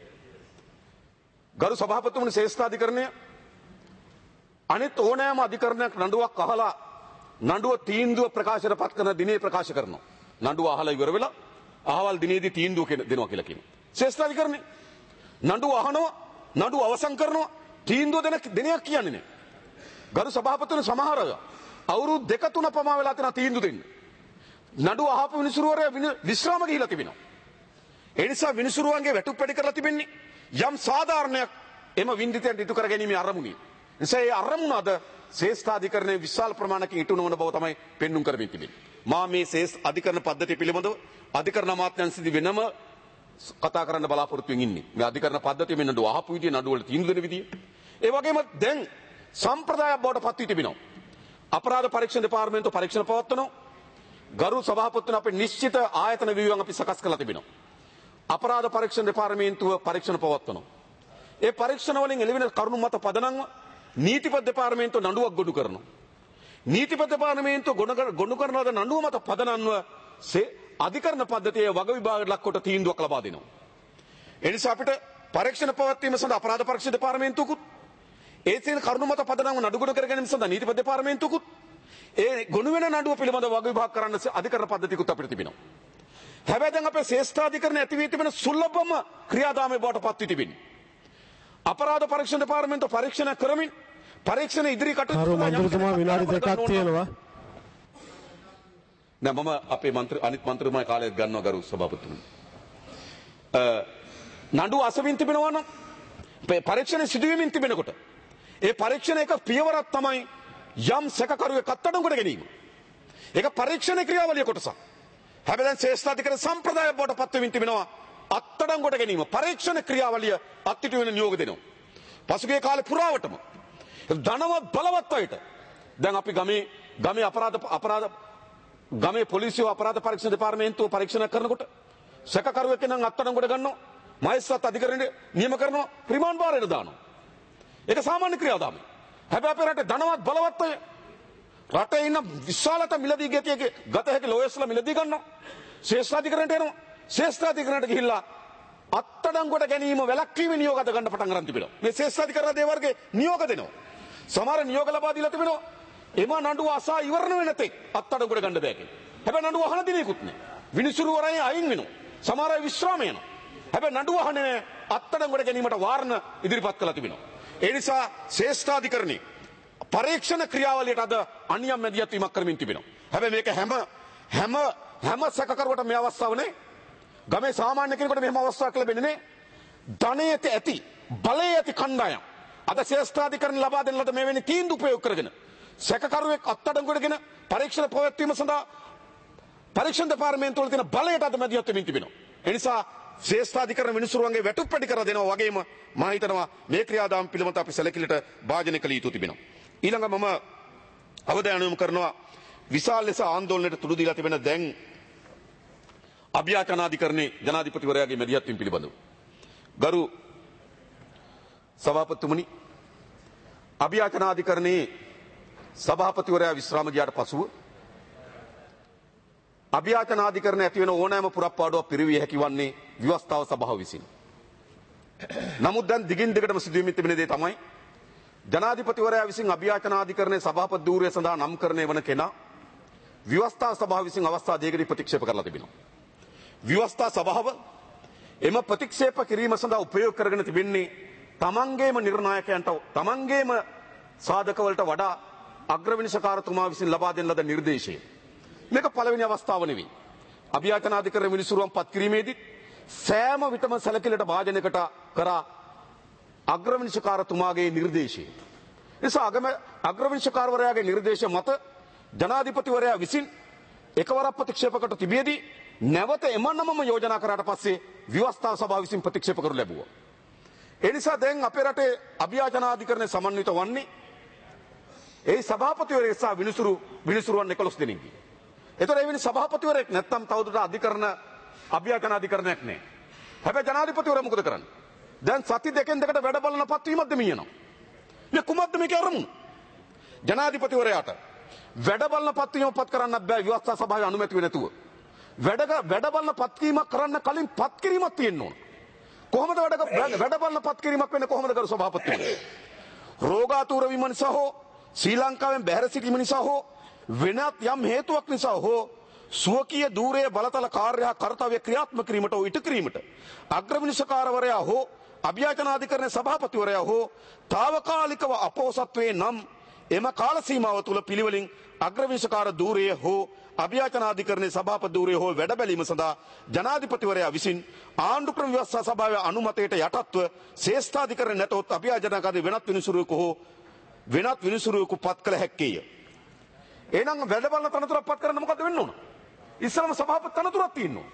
ගරු සභාපතිතුමනි, ශ්‍රේෂ්ඨාධිකරණය අනිත් ඕනෑම අධිකරණයක් නඩුවක් අහලා නඩුව තීන්දුව ප්‍රකාශයට පත් කරන දිනේ ප්‍රකාශ කරනවා. නඩුව අහලා ඉවර වෙලා අහවල් දිනේදී තීන්දුව දෙනවා කියලා කියනවා. ශ්‍රේෂ්ඨාධිකරණය නඩුව අහනවා, නඩුව අවසන් කරනවා, තීන්දුව දෙන දිනයක් කියන්නේ නැහැ. ගරු සභාපතිතුමනි, සමහර අය අවුරුදු 2-3 පමණ වෙලා තියෙන තීන්දුව දෙන්න. නඩුව අහපු විනිසුරුවරයා විශ්‍රාම ගිහිලා තිබෙනවා. ඒ නිසා විනිසුරුවන්ගේ වැටුප් වැඩි කරලා තිබෙන්නේ යම් සාධාරණයක් එම වින්දිතයන්ට ඉටු කර ගැනීමේ අරමුණින්. නිසා ඒ අරමුණ අද ශ්‍රේෂ්ඨාධිකරණයේ විශාල ප්‍රමාණයකින් ඉටු නොවන බව තමයි පෙන්눔 කරමින් තිබෙන්නේ. මා මේ ශ්‍රේෂ්ඨ අධිකරණ පද්ධතිය පිළිබඳව අධිකරණ අමාත්‍යාංශයේදී වෙනම කතා කරන්න බලාපොරොත්තු වෙමින් ඉන්නේ. මේ අධිකරණ පද්ධතිය මේ නඩුව අහපු විදිය, නඩුව වල තීන්දුව දෙන විදිය. ඒ වගේම දැන් සම්ප්‍රදායක් බවට පත් වී තිබෙනවා. අපරාධ පරීක්ෂණ දෙපාර්තමේන්තුව පරීක්ෂණ පවත්වනවා. ගරු සභාපතිතුමනි, අපේ නිශ්චිත ආයතන විවයන් අපි සකස් කරලා තිබෙනවා. අපරාධ පරීක්ෂණ දෙපාර්තමේන්තුව පරීක්ෂණ පවත්වනවා. ඒ පරීක්ෂණ වලින් එළවෙන කරුණු මත පදනම්ව නීතිපති දෙපාර්තමේන්තුව නඩුවක් ගොනු කරනවා. නීතිපති දෙපාර්තමේන්තුව ගොනු කරන ලද නඩුව මත පදනම්ව අධිකරණ පද්ධතියේ වග විභාගයට ලක් කොට තීන්දුවක් ලබා දෙනවා. ඒ නිසා අපිට පරීක්ෂණ පවත්වීම සඳහා අපරාධ පරීක්ෂණ දෙපාර්තමේන්තුවකුත්, ඒ තියෙන කරුණු මත පදනම්ව නඩු ගොනු කර ගැනීම සඳහා නීතිපති දෙපාර්තමේන්තුවකුත්, ඒ ගොනු වෙන නඩුව පිළිබඳ වග විභාග කරන්න අධිකරණ පද්ධතියකුත් අපිට තිබෙනවා. හැබැයි දැන් අපේ ශ්‍රේෂ්ඨාධිකරණ ඇති වී තිබෙන සුලභම ක්‍රියාදාමයේ බවට පත් වී තිබෙන්නේ. අපරාධ පරීක්ෂණ දෙපාර්තමේන්තුව පරීක්ෂණ කරමින් පරීක්ෂණ ඉදිරි කටයුතු මන්ත්‍රීතුමා විනාඩි 2ක් තියෙනවා. නෑ මම අපේ අනිත් මන්ත්‍රීතුමා කාලයක් ගන්නවා ගරු සභාපතිතුමනි. නඩුව අසවින් තිබෙනවා නම් පරීක්ෂණ සිදුවීමින් තිබෙනකොට ඒ පරීක්ෂණ එක පියවරක් තමයි යම් සැකකරුවෙක් අත්අඩංගුවට ගැනීම. ඒක පරීක්ෂණ ක්‍රියාවලිය කොටසක්. හැබැයි දැන් ශ්‍රේෂ්ඨාධිකරණ සම්ප්‍රදාය බවට පත් වෙමින් තිබෙනවා අත්අඩංගුවට ගැනීම පරීක්ෂණ ක්‍රියාවලිය අත්හිටු වෙන නියෝග දෙනවා. පසුගිය කාලේ පුරාවටම ධනවත් බලවත් අයට දැන් අපි ගමේ ගමේ පොලිසිය අපරාධ පරීක්ෂණ දෙපාර්තමේන්තුව පරීක්ෂණ කරනකොට සැකකරුවෙක් නම් අත්අඩංගුවට ගන්නවා, මහේස්ත්‍රාත් අධිකරණයට නියම කරනවා, රිමාන්ඩ් භාරයට දානවා. ඒක සාමාන්‍ය ක්‍රියාදාමයක්. හැබැයි අපේ රටේ ධනවත් බලවත් අය රටේ ඉන්න විශාලත මිලදී ගත හැකි ලෝයස්ලා මිලදී ගන්නවා. ශ්‍රේෂ්ඨාධිකරණයට එනවා. ශ්‍රේෂ්ඨාධිකරණයට ගිහිල්ලා අත්අඩංගුවට ගැනීම වැළැක්වීමේ නියෝග අද ගන්න පටන් ගන්න තිබෙනවා. මේ ශ්‍රේෂ්ඨාධිකරණ දේ වර්ගයේ නියෝග දෙනවා. සමහර නියෝග ලබා දීලා තිබෙනවා. එම නඩුව අසා ඉවරන වෙන තෙක් අත්අඩංගුවට ගන්න බෑ කියලා. හැබැයි නඩුව අහන දිනෙකුත් නෑ. විනිසුරුවරයන් අයින් වෙනවා. සමහර අය විශ්‍රාම යනවා. හැබැයි නඩුව අහන්නේ අත්අඩංගුවට ගැනීමට වාරණ ඉදිරිපත් කළා තිබෙනවා. ඒ නිසා ශ්‍රේෂ්ඨාධිකරණයේ පරීක්ෂණ ක්‍රියාවලියට අද අනියම් මැදිහත් වීමක් කරමින් තිබෙනවා. හැබැයි මේක හැම සැකකරුවට මේ අවස්ථාව නේ. ගමේ සාමාන්‍ය කෙනෙකුට මෙහෙම අවස්ථාවක් ලැබෙන්නේ නේ. ධනයේ ඇති බලයේ ඇති කණ්ඩායම් අද ශ්‍රේෂ්ඨාධිකරණ ලබා දෙන ලද මෙවැනි තීන්දුව ප්‍රයෝග කරගෙන සැකකරුවෙක් අත්අඩංගුවටගෙන පරීක්ෂණ පැවැත්වීම සඳහා පරීක්ෂණ දෙපාර්තමේන්තුවල තියෙන බලයට අද මැදිහත් වෙමින් තිබෙනවා. ඒ නිසා ශ්‍රේෂ්ඨාධිකරණ විනිසුරුවන්ගේ වැටුප්පටි කර දෙනවා වගේම මම හිතනවා මේ ක්‍රියාදාම පිළිබඳව අපි සැලකිලිට භාජනය කළ යුතු තිබෙනවා. ඊළඟ මම අවධානය යොමු කරනවා විශාල ලෙස ආందోලනයට තුඩු දීලා තිබෙන දැන් අභියාචනාධිකරණයේ ජනාධිපතිවරයාගේ මැදිහත් වීම පිළිබඳව. ගරු සභාපතිතුමනි, අභියාචනාධිකරණයේ සභාපතිවරයා විශ්‍රාම ගියාට පසුව අභියාචනාධිකරණ ඇති වෙන ඕනෑම පුරප්පාඩුවක් පිරවිය හැකි වන්නේ ව්‍යවස්ථාව සභාව විසින්. නමුත් දැන් දිගින් දිගටම සිදුවෙමින් තිබෙන දේ තමයි ජනාධිපතිවරයා විසින් අභියාචනාධිකරණයේ සභාපති ධූරය සඳහා නම් කරණය වන කෙනා ව්‍යවස්ථා සභාව විසින් අවස්ථා දෙකකදී ප්‍රතික්ෂේප කරලා තිබෙනවා. ව්‍යවස්ථා සභාව එම ප්‍රතික්ෂේප කිරීම සඳහා උපයෝග කරගෙන තිබෙන්නේ තමන්ගේම නිර්ණායකයන්ට තමන්ගේම සාධකවලට වඩා අග්‍රවිනිශකාරතුමා විසින් ලබා දෙන ලද නිර්දේශය. මේක පළවෙනි අවස්ථාව නෙවෙයි. අභියාචනාධිකරණ විනිසුරුවන් පත් කිරීමේදී සෑම විටම සැලකිලිට භාජනයකට කරා අග්‍රවිනිශකාරතුමාගේ නිර්දේශය. නිසා අග්‍රවිනිශකාරවරයාගේ නිර්දේශ මත ජනාධිපතිවරයා විසින් එකවරක් ප්‍රතික්ෂේපකට තිබියදී නැවත එමන්නමම යෝජනා කරාට පස්සේ ව්‍යවස්ථා සභාව විසින් ප්‍රතික්ෂේප කරනු ලැබුවා. ඒ නිසා දැන් අපේ රටේ අභියාචනාධිකරණය සමන්විත වන්නේ ඒ සභාපතිවරයෙක් සහ විනිසුරුවන් 11 දෙනෙක්ගේ. ඒතර ඒ වෙනි සභාපතිවරයෙක් නැත්තම් තවදුරටත් අධිකරණ අභියාචනාධිකරණයක් නැහැ. හැබැයි ජනාධිපතිවරයා මොකද කරන්නේ? දැන් සති දෙකෙන් දෙකට වැඩ බලන පත්වීමක්ද මියනවා. මේ කුමක්ද මේකේ අරමුණ? ජනාධිපතිවරයාට වැඩ බලන පත්වීම පත් කරන්නත් බෑ ව්‍යවස්ථා සභාවේ අනුමැතිය නැතුව. වැඩ බලන පත්වීමක් කරන්න කලින් පත් කිරීමක් තියෙන්න ඕන. කොහොමද වැඩ බලන පත් කිරීමක් වෙන්නේ කොහොමද කරු සභාපතිතුමනි? රෝගාතුර වීම නිසා හෝ ශ්‍රී ලංකාවෙන් බැහැර සිටීම නිසා හෝ වෙනත් යම් හේතුවක් නිසා හෝ සුවකීය ධූරයේ බලතල කාර්ය හා කර්තව්‍ය ක්‍රියාත්මක කිරීමට හෝ ඉටු කිරීමට අග්‍රවිනිශකාරවරයා හෝ අභියාචනාධිකරණයේ සභාපතිවරයා හෝ తాවකාලිකව අපෝසත්වේ නම් එම කාල සීමාව තුළ පිළිවෙලින් අග්‍රවිනිශකාර ධූරයේ හෝ අභියාචනාධිකරණයේ සභාපති ධූරයේ හෝ වැඩ බැලීම සඳහා ජනාධිපතිවරයා විසින් ආණ්ඩු ක්‍රම ව්‍යවස්ථා සභාවේ අනුමතයට යටත්ව ශ්‍රේෂ්ඨාධිකරණ නැතහොත් අභියාචනාකාරී වෙනත් විනිසුරුවෙකු හෝ වෙනත් විනිසුරුවෙකු පත් කළ හැක්කේය. එහෙනම් වැඩ බලන තනතුරක් පත් කරන්න මොකද වෙන්න ඕන? ඉස්සරම සභාපති තනතුරක් තියෙන්න ඕන.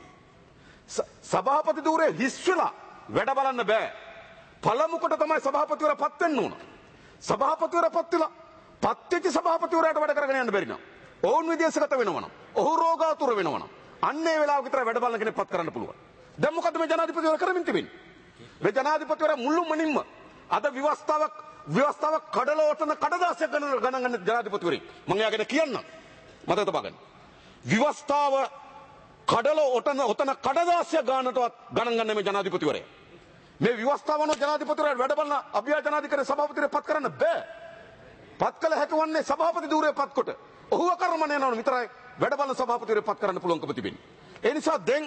සභාපති ධූරයේ හිස් වෙලා වැඩ බලන්න බෑ. පළමු කොට තමයි සභාපතිවරයා පත් වෙන්න ඕන. සභාපතිවරයා පත් වෙලා පත් වෙච්ච සභාපතිවරයාට වැඩ කරගෙන යන්න බැරි නම් ඔවුන් විදේශගත වෙනවා නම් ඔහු රෝගාතුර වෙනවා නම් අන්න ඒ වෙලාව විතර වැඩ බලන කෙනෙක් පත් කරන්න පුළුවන්. දැන් මොකද මේ ජනාධිපතිවරයා කරමින් තිබෙන්නේ? මේ ජනාධිපතිවරයා මුළුමනින්ම අද ව්‍යවස්ථාවක් කඩලා ඔතන කඩදාසියක් ගණන් ජනාධිපතිවරයෙක්. මම යාගෙන කියන්නම්. මතක තබා ගන්න. ව්‍යවස්ථාව කඩලා ඔතන කඩදාසියක් ගන්නටවත් ගණන් ගන්න මේ ජනාධිපතිවරයා. මේ ව්‍යවස්ථාවන ජනාධිපතිවරයාට වැඩ බලන අභියාචනාධිකරණ සභාපතිවරයා පත් කරන්න බෑ. පත් කළ හැකි වන්නේ සභාපති ධූරයේ පත් කොට. ඔහුව කර්මණ යනවන විතරයි වැඩ බලන සභාපතිවරයා පත් කරන්න පුළුවන්කම තිබෙන්නේ. ඒ නිසා දැන්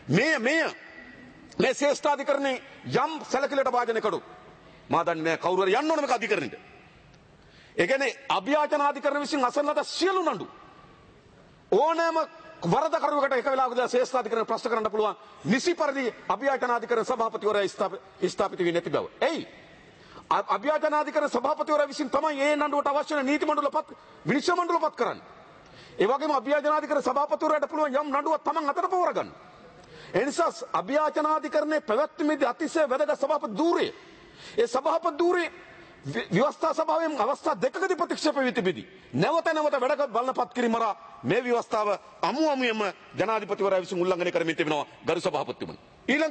මේ ශ්‍රේෂ්ඨාධිකරණේ යම් සැලකිලිට භාජනය කළොත් මා දන්නේ නැහැ කවුරු හරි යන්න ඕන මේක අධිකරණයට. ඒ කියන්නේ අභියාචනාධිකරණ විසින් අසන ලද සියලු නඩු ඕනෑම වරදකරුවෙකුට එක වෙලාවකදී ශ්‍රේෂ්ඨාධිකරණ ප්‍රශ්න කරන්න පුළුවන් නිසි පරිදි අභියාචනාධිකරණ සභාපතිවරයා ස්ථාපිත වෙන්නේ නැති බව. එයි අභියාචනාධිකරණ සභාපතිවරයා විසින් තමයි මේ නඩුවට අවශ්‍ය වෙන නීති මණ්ඩල විනිශ්චය මණ්ඩල පත් කරන්නේ. ඒ වගේම අභියාචනාධිකරණ සභාපතිවරයාට පුළුවන් යම් නඩුවක් Taman අතට පවර ගන්න. ඒ නිසා අභියාචනාධිකරණයේ පැවැත්මේදී අතිශය වැදගත් සභාපති ධූරය. ඒ සභාපති ධූරයේ ව්‍යවස්ථා සභාවෙන් අවස්ථා දෙකකදී ප්‍රතික්ෂේප වී තිබෙදී නැවත වැඩ බලන පත් කිරීම මරා මේ ව්‍යවස්ථාව අමුමම ජනාධිපතිවරයා විසින් උල්ලංඝනය කරමින් තිබෙනවා ගරු සභාපතිතුමනි. ඊළඟ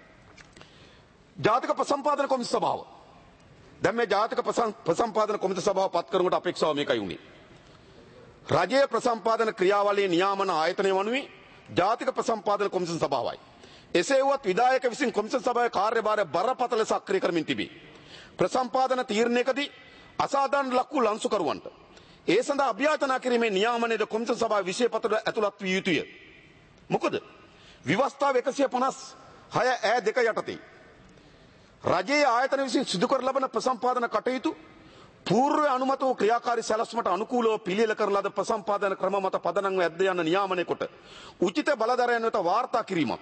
ජාතික ප්‍රසම්පාදන කොමිසම සභාව. දැන් මේ ජාතික ප්‍රසම්පාදන කොමිසම සභාව පත් කරනකොට අපේක්ෂාව මේකයි උනේ. රජයේ ප්‍රසම්පාදන ක්‍රියාවලියේ නියාමන ආයතනය වනුයේ ජාතික ප්‍රසම්පාදන කොමිසම සභාවයි. එසේ වුවත් විධායක විසින් කොමිසම සභාවේ කාර්යභාරය බරපතල ලෙස අක්‍රිය කරමින් තිබේ. ප්‍රසම්පාදන තීරණයකදී අසාධාරණ ලක්වු ලන්සුකරුවන්ට ඒ සඳහා අභියාචනා කිරීමේ නියාමනයේද කොමිසම සභාවේ විශේෂ පත්‍ර ඇතුළත් විය යුතුය. මොකද විවස්ථාව 156 ඈ 2 යටතේ රජයේ ආයතන විසින් සිදු කර ලබන ප්‍රසම්පාදන කටයුතු පූර්ව අනුමත වූ ක්‍රියාකාරී සැලැස්මට අනුකූලව පිළියෙල කරන ලද ප්‍රසම්පාදන ක්‍රම මත පදනම්ව ඇද්ද යන නියාමනය කොට උචිත බලධරයන් වෙත වාර්තා කිරීමත්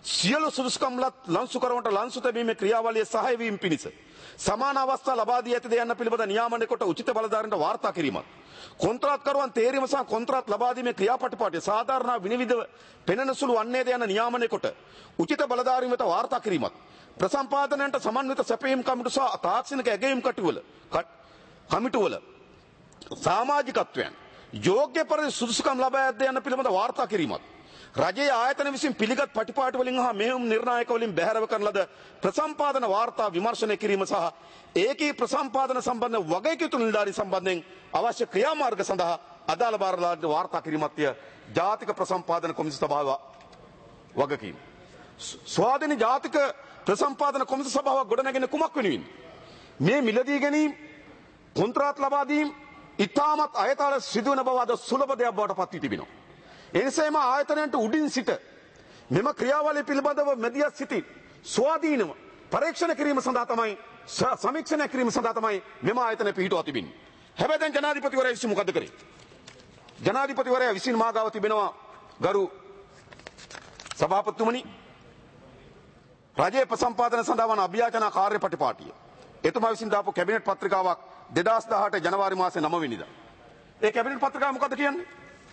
සියලු සුදුසුකම්ලත් ලන්සු කරවන්නට ලන්සු තැබීමේ ක්‍රියාවලිය සහාය වීම පිණිස සමාන අවස්ථා ලබා දී ඇතිද යන්න පිළිබඳ නියාමනය කොට උචිත බලධාරීන්ට වාර්තා කිරීමත් කොන්ත්‍රාත්කරුවන් තේරීම සහ කොන්ත්‍රාත් ලබා දීමේ ක්‍රියාපටිපාටිය සාධාරණ විනිවිද පෙනෙන සුළු වන්නේද යන නියාමනය කොට උචිත බලධාරීන් වෙත වාර්තා කිරීමත් ප්‍රසම්පාදනයන්ට සමන්විත සැපයීම් කමිටු සහ තාක්ෂණික ඇගයීම් කමිටුවල සමාජිකත්වයන් යෝග්‍ය පරිදි සුදුසුකම් ලබා ඇද්ද යන පිළිබඳ වාර්තා කිරීමත් රජයේ ආයතන විසින් පිළිගත් පටිපාටි වලින් හා මෙහෙයුම් නිර්ණායක වලින් බැහැරව කරන ලද ප්‍රසම්පාදන වාර්තා විමර්ශනය කිරීම සහ ඒකී ප්‍රසම්පාදන සම්බන්ධ වගකීතු නිලධාරී සම්බන්ධයෙන් අවශ්‍ය ක්‍රියාමාර්ග සඳහා අදාළ බාරදාරට වාර්තා කිරීමත්ය ජාතික ප්‍රසම්පාදන කොමිසම සභාව වගකීම. ස්වාධීන ජාතික ප්‍රසම්පාදන කොමිසම සභාවක් ගොඩනැගෙන කුමක් වෙනුවෙන්? මේ මිලදී ගැනීම කොන්ත්‍රාත් ලබා දීම ඉතාමත් අයතාල සිදුවන බව අද සුලභ දෙයක් බවට පත් වී තිබෙනවා. එනිසාම ආයතනයන්ට උඩින් සිට මෙම ක්‍රියාවලිය පිළිබඳව මැදිහත් සිටි ස්වාධීනව පරීක්ෂණ කිරීම සඳහා තමයි සමීක්ෂණය කිරීම සඳහා තමයි මෙම ආයතන පිහිටුවා තිබෙන්නේ. හැබැයි දැන් ජනාධිපතිවරයා විසින් මොකද කරේ? ජනාධිපතිවරයා විසින් මාගාව තිබෙනවා ගරු සභාපතිතුමනි රජයේ ප්‍රසම්පාදන සඳහා වන අභ්‍යාචනා කාර්යපටිපාටිය. එතුමා විසින් දාපු කැබිනට් පත්‍රිකාවක් 2018 ජනවාරි මාසේ 9 වෙනිදා. ඒ කැබිනට් පත්‍රිකාව මොකද කියන්නේ?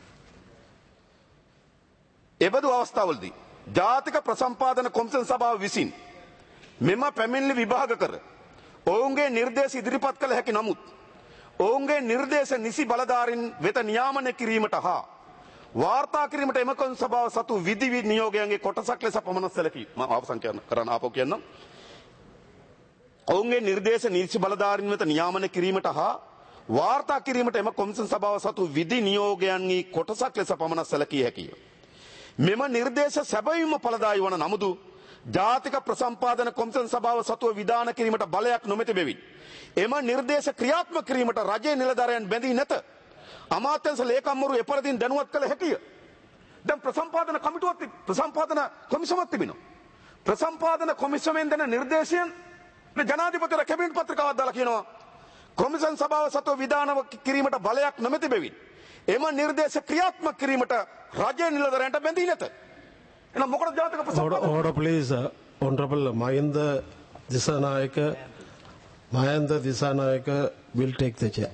එබඳු අවස්ථාවලදී ජාතික ප්‍රසම්පාදන කොමිසම සභාව විසින් මෙම පැමිණිලි විභාග කර ඔවුන්ගේ නිර්දේශ ඉදිරිපත් කළ හැකි නමුත් ඔවුන්ගේ නිර්දේශ නිසි බලධාරීන් වෙත නියාමනය කිරීමට හා වාර්තා කිරීමට එම කොමිසම සභාව සතු විධි නියෝගයන්ගේ කොටසක් ලෙස පමණ සැලකී මම අවසන් කරන්න ආපහු කියන්නම්. ඔවුන්ගේ නිර්දේශ නිසි බලධාරීන් වෙත නියාමනය කිරීමට හා වාර්තා කිරීමට එම කොමිසම සභාව සතු විධි නියෝගයන්ගේ කොටසක් ලෙස පමණ සැලකිය හැකිය. මෙම නිර්දේශ සැබවින්ම ඵලදායී වන නමුදු ජාතික ප්‍රසම්පාදන කොමිසම සභාව සතුව විධාන කිරීමට බලයක් නොමැති බැවින් එම නිර්දේශ ක්‍රියාත්මක කිරීමට රජයේ නිලධාරීන් බැඳී නැත. අමාත්‍යංශ ලේකම්වරු එපරිදින් දැනුවත් කළ හැකිය. දැන් ප්‍රසම්පාදන කමිටුවත් ප්‍රසම්පාදන කොමිසමක් තිබෙනවා. ප්‍රසම්පාදන කොමිසමෙන් දෙන නිර්දේශයන් ජනාධිපතිවරයා කැබිනට් පත්‍රිකාවක් දාලා කියනවා කොමිසම් සභාව සතුව විධාන කිරීමට බලයක් නොමැති බැවින් එම නිර්දේශ ක්‍රියාත්මක කිරීමට රජයේ නිලධාරීන්ට බැඳී නැත. එහෙනම් මොකටද ජාතික ප්‍රසම්පාදන? Order please, Honorable Mahinda Disanayaka will take the chair.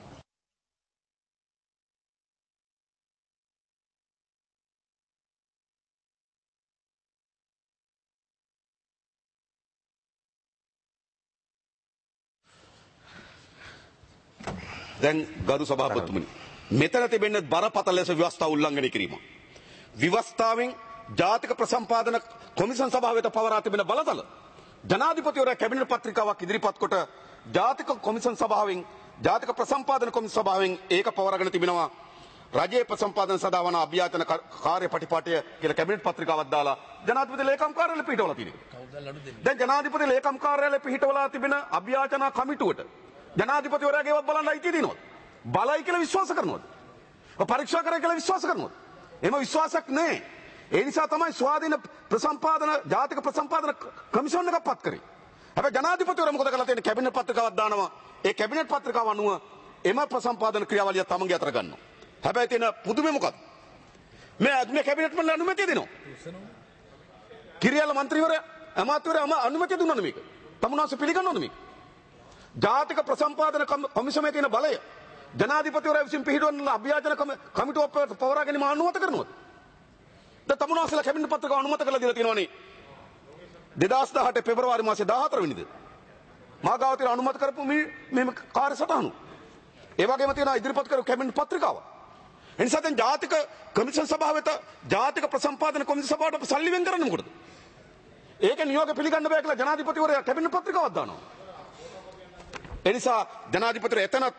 දැන් ගරු සභාපතිතුමනි මෙතන තිබෙන්නේ බරපතල ලෙස ව්‍යවස්ථා උල්ලංඝනය කිරීම. ව්‍යවස්ථාවෙන් ජාතික ප්‍රසම්පාදන කොමිසම් සභාව වෙත පවරා තිබෙන බලතල ජනාධිපතිවරයා කැබිනට් පත්‍රිකාවක් ඉදිරිපත් කොට ජාතික කොමිසම් සභාවෙන් ජාතික ප්‍රසම්පාදන කොමිසම් සභාවෙන් ඒක පවරාගෙන තිබෙනවා රජයේ ප්‍රසම්පාදන සඳහා වන අභ්‍යාචන කාර්යපටිපාටිය කියලා කැබිනට් පත්‍රිකාවක් දාලා ජනාධිපති ලේකම් කාර්යාලය පිහිටවලා තියෙනවා. දැන් ජනාධිපති ලේකම් කාර්යාලය පිහිටවලා තිබෙන අභ්‍යාචන කමිටුවට ජනාධිපතිවරයාගේවත් බලන්න අයිතිය දෙනවද? බලයි කියලා විශ්වාස කරනවද? පරීක්ෂා කරයි කියලා විශ්වාස කරනවද? එහෙම විශ්වාසයක් නැහැ. ඒ නිසා තමයි ස්වාධීන ප්‍රසම්පාදන ජාතික ප්‍රසම්පාදන කමිෂන් එකක් පත් කරේ. හැබැයි ජනාධිපතිවරයා මොකද කරලා තියෙන්නේ? කැබිනට් පත්‍රිකාවක් දානවා. ඒ කැබිනට් පත්‍රිකාව අනුව එම ප්‍රසම්පාදන ක්‍රියාවලිය තමන්ගේ අතට ගන්නවා. හැබැයි තියෙන පුදුමේ මොකක්ද? මේ කැබිනට් වල අනුමැතිය දෙනවා. කිරියාල මන්ත්‍රීවරයා අමාත්‍යවරයා අනුමැතිය දුන්නා මේක. තමුන්වහන්සේ පිළිගන්නවද මේක? ජාතික ප්‍රසම්පාදන කොමිසමේ තියෙන බලය ජනාධිපතිවරයා විසින් පිහිටවන අභ්‍යාචන කමිටුව පවරා ගැනීම අනුමත කරනවද? දැන් තමුන්වහන්සේලා කැබිනට් පත්‍රිකාව අනුමත කරලා දීලා තියෙනවනේ 2018 පෙබරවාරි මාසේ 14 වෙනිදා. මාගාව තියෙන අනුමත කරපු මේ කාර්යසටහන. ඒ වගේම තියෙනවා ඉදිරිපත් කරපු කැබිනට් පත්‍රිකාව. එනිසා දැන් ජාතික කොමිසම් සභාව වෙත ජාතික ප්‍රසම්පාදන කොමිසම් සභාවට සල්ලි වෙන් කරන්නේ මොකටද? ඒක නියෝග පිළිගන්න බෑ කියලා ජනාධිපතිවරයා කැබිනට් පත්‍රිකාවක් දානවා. එනිසා ජනාධිපතිවරයා එතනත්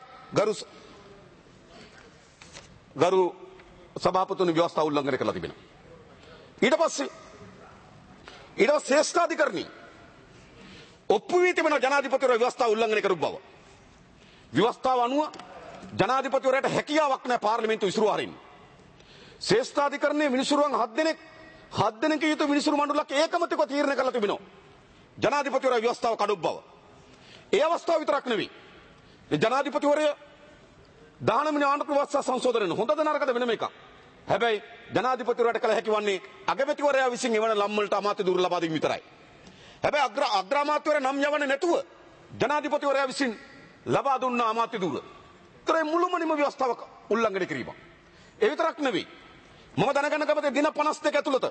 ගරු සභාපතිතුමනි ව්‍යවස්ථා උල්ලංඝනය කරලා තිබෙනවා. ඊට පස්සේ ශ්‍රේෂ්ඨාධිකරණී ඔප්පු වී තිබෙන ජනාධිපතිවරයා ව්‍යවස්ථා උල්ලංඝනය කරපු බව. ව්‍යවස්ථාව අනුව ජනාධිපතිවරයාට හැකියාවක් නැහැ පාර්ලිමේන්තුව විසිරුවා හරින්න. ශ්‍රේෂ්ඨාධිකරණයේ විනිසුරුවන් 7 දෙනෙක් යුතු විනිසුරු මණ්ඩලයක් ඒකමතිකව තීරණය කරලා තිබෙනවා. ජනාධිපතිවරයා ව්‍යවස්ථාව කඩපු බව. ඒ අවස්ථාව විතරක් නෙවෙයි. මේ ජනාධිපතිවරයා 19 වෙනි ආණ්ඩුක්‍රම ව්‍යවස්ථා සංශෝධනය හොඳද නරකද වෙනම එකක්. හැබැයි ජනාධිපතිවරයාට කළ හැකි වන්නේ අගමැතිවරයා විසින් එවන ලම් වලට අමාත්‍ය ධූර ලබා දීම විතරයි. හැබැයි අග්‍රාමාත්‍යවරයා නම් යවන්නේ නැතුව ජනාධිපතිවරයා විසින් ලබා දුන්න අමාත්‍ය ධූර. ඒතරේ මුළුමනින්ම ව්‍යවස්ථාවක් උල්ලංඝනය කිරීම. ඒ විතරක් නෙවෙයි. මම දැනගන්න කැමති දින 52 ඇතුළත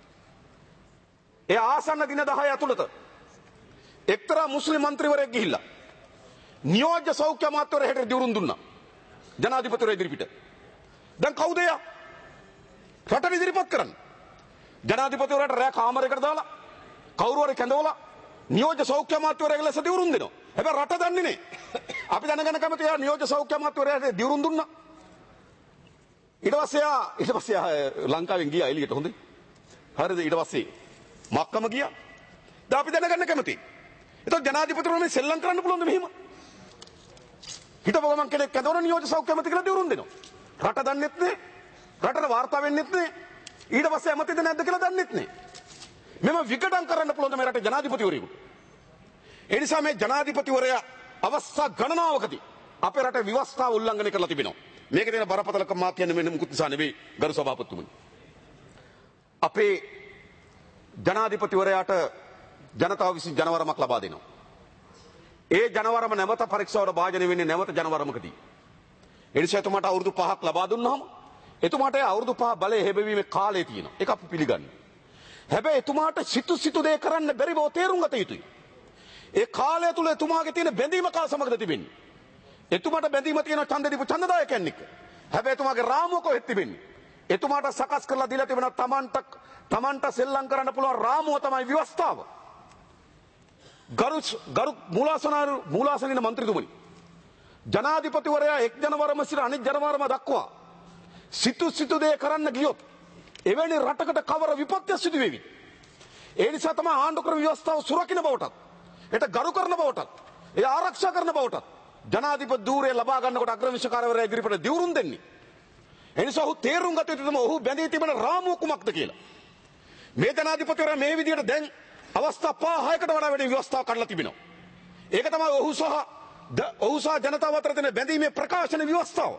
ඒ ආසන්න දින 10 ඇතුළත එක්තරා මුස්ලිම් മന്ത്രിවරයෙක් ගිහිල්ලා නියෝජ්‍ය සෞඛ්‍ය අමාත්‍යවරයාට දිවුරුම් දුන්නා. ජනාධිපතිවරයා ඉදිරිපිට. දැන් කවුද යා? රට ඉදිරිපත් කරන්නේ. ජනාධිපතිවරයාට රෑ කාමරයකට දාලා කවුරු හරි කැඳවලා නියෝජ්‍ය සෞඛ්‍ය අමාත්‍යවරයාගේ ලෙස දිවුරුම් දෙනවා. හැබැයි රට දන්නේ නැහැ. අපි දැනගන්න කැමති යා නියෝජ්‍ය සෞඛ්‍ය අමාත්‍යවරයාට දිවුරුම් දුන්නා. ඊට පස්සේ ලංකාවෙන් ගියා එළියට හොඳේ. හරිද? ඊට පස්සේ මක්කම ගියා. දැන් අපි දැනගන්න කැමති. එතකොට ජනාධිපතිවරයා මේ සෙල්ලම් කරන්න පුළුවන්ද මෙහෙම? හිටපො ගමන් කෙනෙක් කැඳවන නියෝජ්‍ය සෞඛ්‍ය අමාත්‍ය කියලා දිවුරුම් දෙනවා. රට දන්නෙත් නැහැ. රටට වාර්තා වෙන්නෙත් නැහැ. ඊට පස්සේ ඇමතිද නැද්ද කියලා දන්නෙත් නැහැ. මෙම විකටම් කරන්න පුළුවන් මේ රටේ ජනාධිපතිවරයෙකුට. ඒ නිසා මේ ජනාධිපතිවරයා අවස්ථා ගණනාවකදී අපේ රටේ ව්‍යවස්ථාව උල්ලංඝනය කරලා තිබෙනවා. මේකේ තියෙන බරපතලකම මා කියන්නේ මෙන්න මුකුත් නිසා නෙවෙයි ගරු සභාපතිතුමනි. අපේ ජනාධිපතිවරයාට ජනතාව විසින් ජනවරමක් ලබා දෙනවා. ඒ ජනවරම නැවත පරීක්ෂාවට භාජනය වෙන්නේ නැවත ජනවරමකදී. ඒ නිසා එතුමාට අවුරුදු 5ක් ලබා දුන්නාම එතුමාට අවුරුදු 5 බලය හැබවීමේ කාලය තියෙනවා. ඒක අපි පිළිගන්නවා. හැබැයි එතුමාට සිතු දේ කරන්න බැරි බව තේරුම් ගත යුතුයි. ඒ කාලය තුල එතුමාගේ තියෙන බැඳීම කා සමගද තිබෙන්නේ. එතුමාට බැඳීම තියෙන ඡන්දදීපු ඡන්දදායකයන් එක්ක. හැබැයි එතුමාගේ රාමුව කොහෙද තිබෙන්නේ? එතුමාට සකස් කරලා දීලා තිබෙන තමන්ට සෙල්ලම් කරන්න පුළුවන් රාමුව තමයි ව්‍යවස්ථාව. ගරු මූලාසනින മന്ത്രിතුමනි. ජනාධිපතිවරයා එක් ජනවරම සිට අනිත් ජනවරම දක්වා සිතු දේ කරන්න ගියොත් එවැනි රටකට කවර විපත්තියක් සිදු වෙවි. ඒ නිසා තමයි ආණ්ඩුක්‍රම ව්‍යවස්ථාව සුරකින්න බවටත් ඒට ගරු කරන බවටත් ඒ ආරක්ෂා කරන බවටත් ජනාධිපති ධූරය ලබා ගන්නකොට අග්‍රවිශකාරවරයා ඉදිරිපිට දිවුරුම් දෙන්නේ. ඒ නිසා ඔහු තේරුම් ගත යුතුම ඔහු බැඳී තිබෙන රාමුව කුමක්ද කියලා. මේ ජනාධිපතිවරයා මේ විදිහට දැන් අවස්ථා 5-6කට වඩා වැඩි ව්‍යවස්ථාවක් කඩලා තිබෙනවා. ඒක තමයි ඔහු සහ ජනතාව අතර තියෙන බැඳීමේ ප්‍රකාශන ව්‍යවස්ථාව.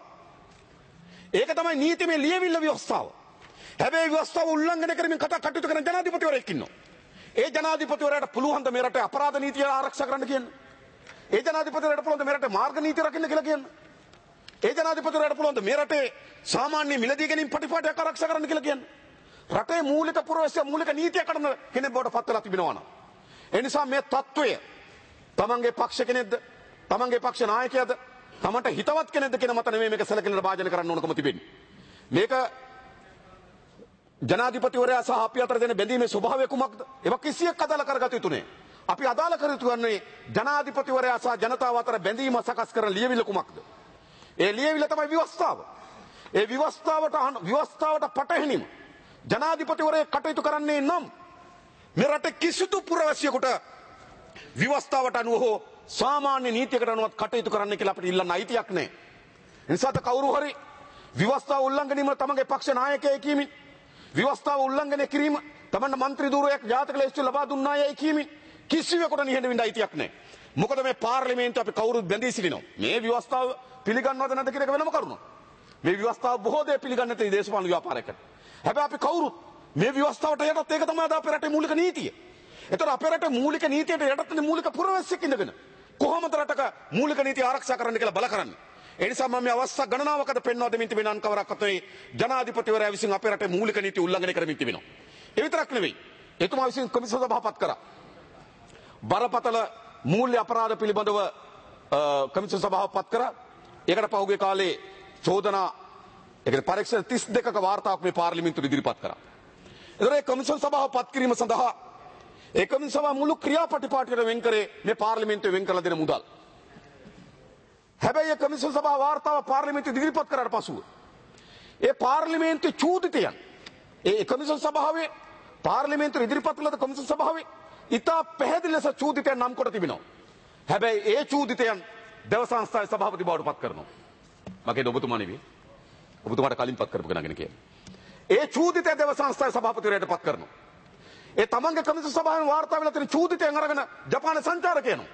ඒක තමයි නීතිමය ලියවිල්ල ව්‍යවස්ථාව. හැබැයි ව්‍යවස්ථාව උල්ලංඝනය කරමින් කටයුතු කරන ජනාධිපතිවරයෙක් ඉන්නවා. ඒ ජනාධිපතිවරයාට පුළුවන් ද මේ රටේ අපරාධ නීතිය ආරක්ෂා කරන්න කියන්න? ඒ ජනාධිපතිවරයාට පුළුවන් ද මේ රටේ මාර්ග නීතිය රකින්න කියලා කියන්න? ඒ ජනාධිපතිවරයාට පුළුවන් ද මේ රටේ සාමාන්‍ය මිලදී ගැනීම ප්‍රතිපාදයක් ආරක්ෂා කරන්න කියලා කියන්න? රටේ මූලික පුරවැසිය මූලික නීතිය කඩන කෙනෙක් බවට පත් වෙලා තිබෙනවා නම් ඒ නිසා මේ තත්වය තමන්ගේ පක්ෂ කෙනෙක්ද තමන්ගේ පක්ෂ නායකයාද තමන්ට හිතවත් කෙනෙක්ද කියන මත නෙමෙයි මේක සැලකිලිට භාජනය කරන්න ඕනකම තිබෙන්නේ. මේක ජනාධිපතිවරයා සහ අපි අතර දෙන බැඳීමේ ස්වභාවය කුමක්ද? ඒක කිසියෙක් අදාළ කරගත යුතු නෑ. අපි අදාළ කර යුතු වන්නේ ජනාධිපතිවරයා සහ ජනතාව අතර බැඳීම සකස් කරන ලියවිල්ල කුමක්ද? ඒ ලියවිල්ල තමයි ව්‍යවස්ථාව. ඒ ව්‍යවස්ථාවට පටහැනිම ජනාධිපතිවරයා කටයුතු කරන්නේ නම් මේ රටේ කිසිදු පුරවැසියෙකුට ව්‍යවස්ථාවට අනුව හෝ සාමාන්‍ය නීතියකට අනුව කටයුතු කරන්න කියලා අපිට ඉල්ලන්න අයිතියක් නැහැ. ඒ නිසා කවුරු හරි ව්‍යවස්ථාව උල්ලංඝනය තමගේ පක්ෂ නායකයෙක් කියමින් ව්‍යවස්ථාව උල්ලංඝනය කිරීම තමන්න മന്ത്രി ධූරයක් ජාතක ලේස්තුව ලබා දුන්නායයි කියමින් කිසිවෙකුට නිහඬ වෙන්න අයිතියක් නැහැ. මොකද මේ පාර්ලිමේන්තුව අපි කවුරුත් බැඳී සිටිනවා. මේ ව්‍යවස්ථාව පිළිගන්නවද නැද්ද කියන එක වෙනම කරුණක්. මේ ව්‍යවස්ථාව බොහෝ දේ පිළිගන්නේ නැති දේශපාලන ව්‍යාපාරයකට. හැබැයි අපි කවුරුත් මේ ව්‍යවස්ථාවට යටත් ඒක තමයි අද අපේ රටේ මූලික නීතිය. ඒතර අපේ රටේ මූලික නීතියට යටත් වෙන මූලික පුරවැසියෙක් ඉඳගෙන කොහොමද රටක මූලික නීතිය ආරක්ෂා කරන්න කියලා බල කරන්නේ. ඒ නිසා මම මේ අවස්ථා ගණනාවකද පෙන්වා දෙමින් තිබෙන අන්කවරක් අතේ ජනාධිපතිවරයා විසින් අපේ රටේ මූලික නීති උල්ලංඝනය කරමින් තිබෙනවා. ඒ විතරක් නෙවෙයි. එතුමා විසින් කොමිසම සභාපත් කරා. බරපතල මූල්‍ය අපරාධ පිළිබඳව කොමිසම සභාපත් කරා. ඒකට පහුගිය කාලේ චෝදනා ඒකට පරීක්ෂණ 32ක වාර්තාවක් මේ පාර්ලිමේන්තුවේ ඉදිරිපත් කරා. ඒතර ඒ කොමිසම සභාපත් කිරීම සඳහා ඒ කොමිසම සභාව මුළු ක්‍රියාපටිපාටියට වෙන් කරේ මේ පාර්ලිමේන්තුවේ වෙන් කරලා දෙන මුදල්. හැබැයි කොමිසම සභාව වාර්තාව පාර්ලිමේන්තුවේ ඉදිරිපත් කරාට පසුව ඒ පාර්ලිමේන්තුවේ චූදිතයන් ඒ කොමිසම සභාවේ පාර්ලිමේන්තුවේ ඉදිරිපත් කළ කොමිසම සභාවේ ඉතා පැහැදිලි ලෙස චූදිතයන් නම් කොට තිබෙනවා. හැබැයි ඒ චූදිතයන් දේව සංස්ථාවේ සභාපති බවට පත් කරනවා. මගේ ඔබතුමා නෙවෙයි. ඔබතුමාට කලින් පත් කරපු කෙනාගෙන කියන්නේ. ඒ චූදිතය දේව සංස්ථාවේ සභාපතිවරයාට පත් කරනවා. ඒ තමන්ගේ කොමිසම සභාවේ වාර්තා වෙලා තියෙන චූදිතයන් අරගෙන ජපාන සංචාරකයන්ෝ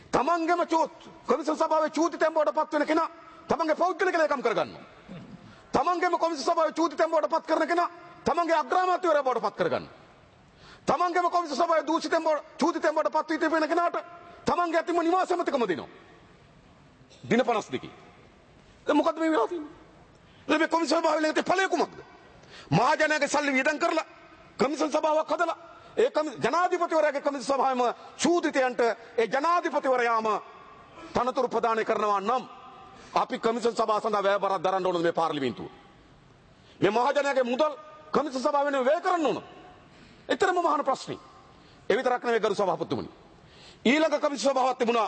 තමන්ගේම කොමිසම සභාවේ චූදිතයන් බවට පත් වෙන කෙනා තමන්ගේ පෞද්ගලික ලේකම් කරගන්නවා. තමන්ගේම කොමිසම සභාවේ චූතිතෙන් බවට පත් කරන කෙනා තමන්ගේ අග්‍රාමාත්‍යවරයා බවට පත් කරගන්න. තමන්ගේම කොමිසම සභාවේ දූෂිතෙන් බවට චූතිතෙන් බවට පත් වී තිබෙන කෙනාට තමන්ගේ අතිම නිවාස ඇමතිකම දෙනවා. දින 52. දැන් මොකද්ද මේ වෙලා තියෙන්නේ? මේ කොමිසම සභාවේ ළඟට ඵලය කුමක්ද? මහජනයාගේ සල්ලි වියදම් කරලා කොමිසම සභාවක් හදලා ඒ ජනාධිපතිවරයාගේ කොමිසම සභාවෙම චූතිතයන්ට ඒ ජනාධිපතිවරයාම තනතුරු ප්‍රදානය කරනවා නම් අපි කොමිසම සභාව සඳහා වැය බරක් දරන්න ඕනද මේ පාර්ලිමේන්තුව? මේ මහජනයාගේ මුදල් කොමිසම සභාව වෙනුවෙන් වැය කරන්න ඕන. එතරම් මහාන ප්‍රශ්නේ. ඒ විතරක් නෙවෙයි ගරු සභාපතිතුමනි. ඊළඟ කොමිසම සභාවක් තිබුණා.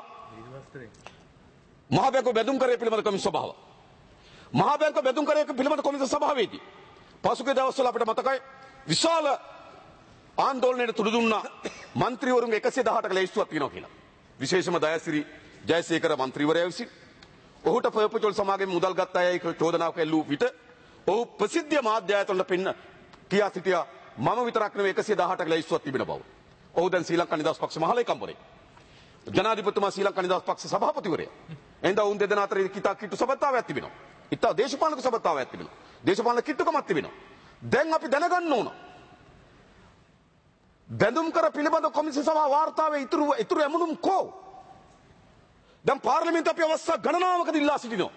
මහා බැංකුව බැදුම්කරය පිළිබඳ කොමිසම සභාව. මහා බැංකුව බැදුම්කරය පිළිබඳ කොමිසම සභාවේදී පසුගිය දවස්වල අපිට මතකයි විශාල ආందోලනයට තුඩු දුන්නා മന്ത്രിවරුන්ගේ 118ක ලැයිස්තුවක් තියෙනවා කියලා. විශේෂම දයාසිරි ජයසේකර മന്ത്രിවරයා විසින් ඔහුට පර්පචුවල් සමාගමේ මුදල් ගත්ත අයයි චෝදනාවක් ඇල්ලූ විට ඔහු ප්‍රසිද්ධ මාධ්‍ය ආයතනවල පෙන්න කියා සිටියා මම විතරක් නෙවෙයි 118ක ලැයිස්තුවක් තිබෙන බව. ඔහු දැන් ශ්‍රී ලංකා නිදහස් පක්ෂ මහලේකම්වරයෙක්. ජනාධිපතිතුමා ශ්‍රී ලංකා නිදහස් පක්ෂ සභාපතිවරයා. එහෙනම් ඔවුන් දෙදෙනා අතර කිතා කිට්ටු සබත්තාවයක් තිබෙනවා. ඉතා දේශපාලනික සබත්තාවයක් තිබෙනවා. දේශපාලන කිට්ටුකමක් තිබෙනවා. දැන් අපි දැනගන්න ඕන. බැඳුම් කර පිළිබඳ කොමිසම සභා වාර්තාවේ ඉතුරු එමුණුම් කෝ? දැන් පාර්ලිමේන්තුව අපි අවස්ථා ගණනාවකදී ඉල්ලා සිටිනවා.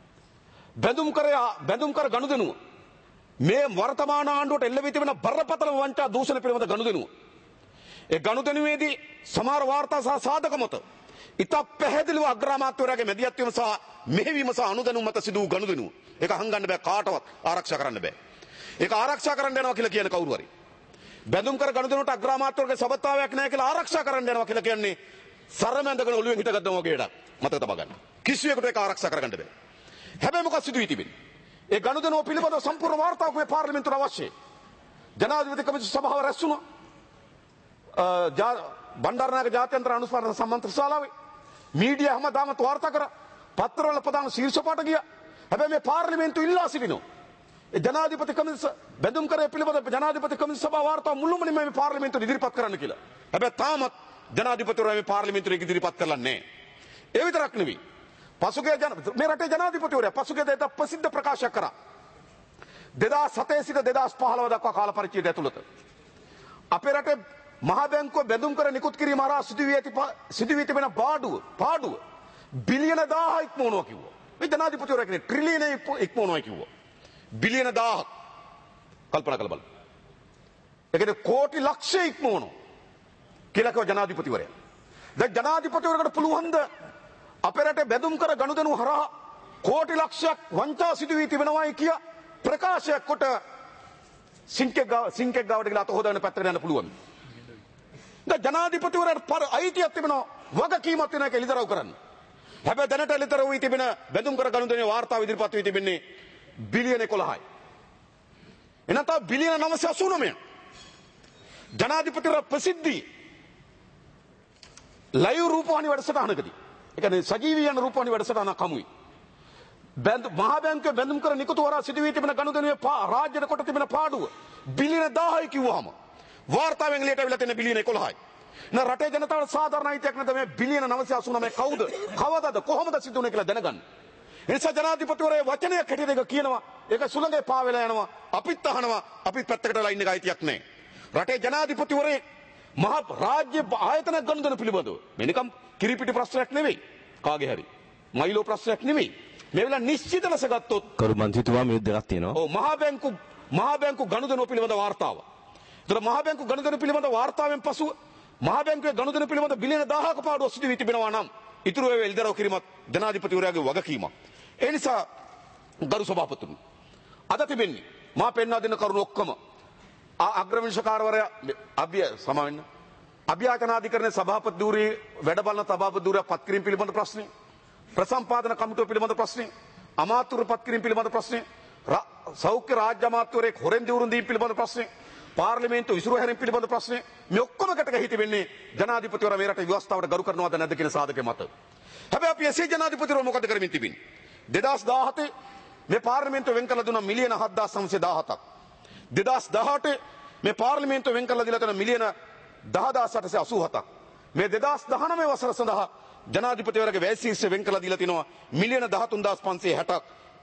බැඳුම් කර ගනුදෙනුව මේ වර්තමාන ආණ්ඩුවට එල්ල වී තිබෙන බරපතල වංචා දූෂණ පිළිබඳ ගනුදෙනුව. ඒ ගනුදෙනුවේදී සමහර වාර්තා සහ සාධක මත ඉතා පැහැදිලිව අග්‍රාමාත්‍යවරයාගේ මැදිහත්වීම සහ මෙහෙවීම සහ අනුදැනුම මත සිදු වූ ගනුදෙනුව. ඒක හංගන්න බෑ, කාටවත් ආරක්ෂා කරන්න බෑ. ඒක ආරක්ෂා කරන්න යනවා කියලා කියන කවුරු හරි. බැඳුම් කර ගනුදෙනුවට අග්‍රාමාත්‍යවරයාගේ සබත්තාවයක් නැහැ කියලා ආරක්ෂා කරන්න යනවා කියලා කියන්නේ සරමැඳගෙන ඔළුවෙන් හිටගත්තා වගේ එකක්. මතක තබා ගන්න. කිසිවෙකුට ඒක ආරක්ෂා කරගන්න බෑ. හැබැයි මොකක්ද සිදු වී තිබෙන්නේ? ඒ ගනුදෙනුව පිළිබඳව සම්පූර්ණ වාර්තාවක් මේ පාර්ලිමේන්තුවට අවශ්‍යයි. ජනාධිපති කොමිසම සභාව රැස් වුණා. බණ්ඩාරනායක ජාත්‍යන්තර අනුස්මරණ සම්මන්ත්‍රණශාලාවේ මීඩියා හැමදාම වාර්තා කරා. පත්‍රවල ප්‍රධාන ශීර්ෂ පාඨ ගියා. හැබැයි මේ පාර්ලිමේන්තුව ඉල්ලා සිටිනවා. ඒ ජනාධිපති කොමිසම බැඳුම් කරේ පිළිබඳ ජනාධිපති කොමිසම සභාව වාර්තාව මුළුමනින්ම මේ පාර්ලිමේන්තුවට ඉදිරිපත් කරන්න කියලා. හැබැයි තාමත් ජනාධිපතිවරයා මේ පාර්ලිමේන්තුවට ඉදිරිපත් කරලා නැහැ. ඒ විතරක් නෙවෙයි. පසුගිය මේ රටේ ජනාධිපතිවරයා පසුගිය දෙදා ප්‍රසිද්ධ ප්‍රකාශයක් කරා. 2007 සිට 2015 දක්වා කාල පරිච්ඡේදය ඇතුළත අපේ රටේ මහා බැංකුව බැඳුම් කර නිකුත් කිරීම හරහා සිදු වී තිබෙන පාඩුව බිලියන 1000ක් ඉක්මවනවා කිව්වා. මේ ජනාධිපතිවරයා කියන්නේ ට්‍රිලියන ඉක්මවනවා කිව්වා. බිලියන 1000ක් කල්පනා කරලා බලන්න. ඒ කියන්නේ කෝටි ලක්ෂ ඉක්මවනවා කියලා කිව්වා ජනාධිපතිවරයා. දැන් ජනාධිපතිවරයාට පුළුවන්ද අපේ රටේ බැඳුම් කර ගනුදෙනු හරහා කෝටි ලක්ෂයක් වංචා සිදු වී තිබෙනවායි කිය ප්‍රකාශයක් කොට සිංකෙක් ගාවට ගිහලා අත හොදන්න පැත්තකට යන්න පුළුවන්. දැන් ජනාධිපතිවරයාට අයිතියක් තිබෙනවා වගකීමක් වෙන එක එළිදරව් කරන්න. හැබැයි දැනට එළිදරව් වී තිබෙන බැඳුම් කර ගනුදෙනුවේ වාර්තාව ඉදිරිපත් වී තිබෙන්නේ බිලියන 11යි. එනනම් තව බිලියන 989. ජනාධිපතිවරයා ප්‍රසිද්ධි ලයිව් රූපවාහිනි වැඩසටහනකදී ඒ කියන්නේ සජීවී යන රූපවාහිනි වැඩසටහනක් හමුයි. මහා බැංකුවේ බැඳුම් කර නිකුත් වරා සිදු වී තිබෙන ගනුදෙනුවේ රාජ්‍යයට කොට තිබෙන පාඩුව බිලියන 10යි කිව්වහම වාර්තාවෙන් එළියට අවිලා තියෙන බිලියන 11යි. න රටේ ජනතාවට සාධාරණ අයිතියක් නැත මේ බිලියන 989 කවුද? කවදද? කොහොමද සිදු වුනේ කියලා දැනගන්න. ඒ නිසා ජනාධිපතිවරයා වචනයක් හැටියට ඒක කියනවා. ඒක සුළඟේ පා වෙලා යනවා. අපිත් අහනවා. අපිත් පැත්තකටලා ඉන්න එක අයිතියක් නැහැ. රටේ ජනාධිපතිවරයා මහා රාජ්‍ය ආයතන ගනුදෙනු පිළිබඳව මෙනිකම් කිරිපිටි ප්‍රශ්නයක් නෙවෙයි. කාගේ හරි මයිලෝ ප්‍රශ්නයක් නෙවෙයි. මේ වෙලාව නිශ්චිත ලෙස ගත්තොත් කරු මන්ත්‍රීතුමා මේ දෙකක් තියෙනවා. ඔව් මහා බැංකු ගනුදෙනුව පිළිබඳ වාර්තාව. ඒතර මහා බැංකු ගනුදෙනුව පිළිබඳ වාර්තාවෙන් පසුව මහා බැංකුවේ ගනුදෙනු පිළිබඳ බිලියන 1000ක පාඩුවක් සිදු වී තිබෙනවා නම් ඉතුරු ඒවා එළිදරව් කිරීමත් ජනාධිපතිවරයාගේ වගකීමක්. ඒ නිසා ගරු සභාපතිතුමනි අද තිබෙන්නේ මා පෙන්වා දෙන කරුණු ඔක්කොම අග්‍රවිනිශ්චයකාරවරයා අභ්‍යාචනාධිකරණයේ සභාපති ධූරයේ වැඩ බලන සභාපති ධූරය පත් කිරීම පිළිබඳ ප්‍රශ්නේ, ප්‍රසම්පාදන කමිටුව පිළිබඳ ප්‍රශ්නේ, අමාත්‍යවරු පත් කිරීම පිළිබඳ ප්‍රශ්නේ, සෞඛ්‍ය රාජ්‍ය අමාත්‍යවරයෙක් හොරෙන් දිවුරුම් දීම පිළිබඳ ප්‍රශ්නේ, පාර්ලිමේන්තුව ඉසුරු හැරීම පිළිබඳ ප්‍රශ්නේ, මේ ඔක්කොම ගැට ගැහිති වෙන්නේ ජනාධිපතිවරයා මේ රටේ ව්‍යවස්ථාවට ගරු කරනවද නැද්ද කියන සාධකය මත. හැබැයි අපි එසේ ජනාධිපතිවරයා මොකද කරමින් තිබෙන්නේ? 2017 මේ පාර්ලිමේන්තුව වෙන් කළ දුන්නා මිලියන 7917ක්. 2018 මේ පාර්ලිමේන්තුව වෙන් කළ දීලා තියෙන මිලියන 10887ක්. මේ 2019 වසර සඳහා ජනාධිපතිවරයාගේ වැය ශීර්ෂ වෙන් කළ දීලා තිනවා මිලියන 13560ක්.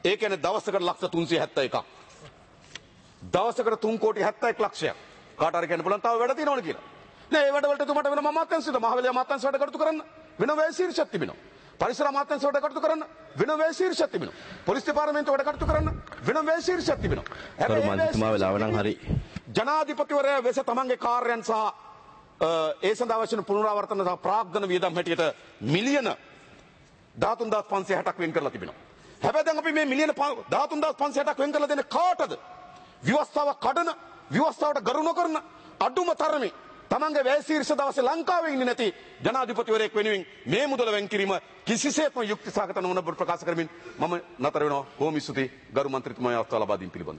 ඒ කියන්නේ දවසකට ලක්ෂ 371ක්. දවසකට 3 කෝටි 71 ලක්ෂයක්. කාට හරි කියන්න පුළුවන් තව වැඩ තියෙනවනේ කියලා. නෑ ඒ වැඩවලට එතුමාට වෙන අමාත්‍යාංශයට මහවැලිය අමාත්‍යාංශ වැඩ කටයුතු කරන්න වෙන වැය ශීර්ෂයක් තිබෙනවා. පරිසර අමාත්‍යාංශ වැඩ කටයුතු කරන්න වෙන වැය ශීර්ෂයක් තිබෙනවා. පොලිස් දෙපාර්තමේන්තුව වැඩ කටයුතු කරන්න වෙන වැය ශීර්ෂයක් තිබෙනවා. කරු මන්ත්‍රීතුමා වෙලාව නම් හරි. ජනාධිපතිවරයා වෙස තමන්ගේ කාර්යයන් සහ ඒ සඳහා අවශ්‍ය පුනරාවර්තන සහ ප්‍රාග්ධන වියදම් හැටියට මිලියන 13560ක් වෙන් කරලා තිබෙනවා. හැබැයි දැන් අපි මේ මිලියන 13560ක් වෙන් කරලා දෙන්නේ කාටද? ව්‍යවස්ථාව කඩන, ව්‍යවස්ථාවට ගරු නොකරන අඩුම තරමේ තමන්ගේ වැය ශීර්ෂ දවසේ ලංකාවේ ඉන්නේ නැති ජනාධිපතිවරයෙක් වෙනුවෙන් මේ මුදල වෙන් කිරීම කිසිසේත්ම යුක්ති සහගත නොවන බව ප්‍රකාශ කරමින් මම නතර වෙනවා. බොහොම ස්තුතියි ගරු මන්ත්‍රීතුමා අවස්ථාව ලබා දීම පිළිබඳව.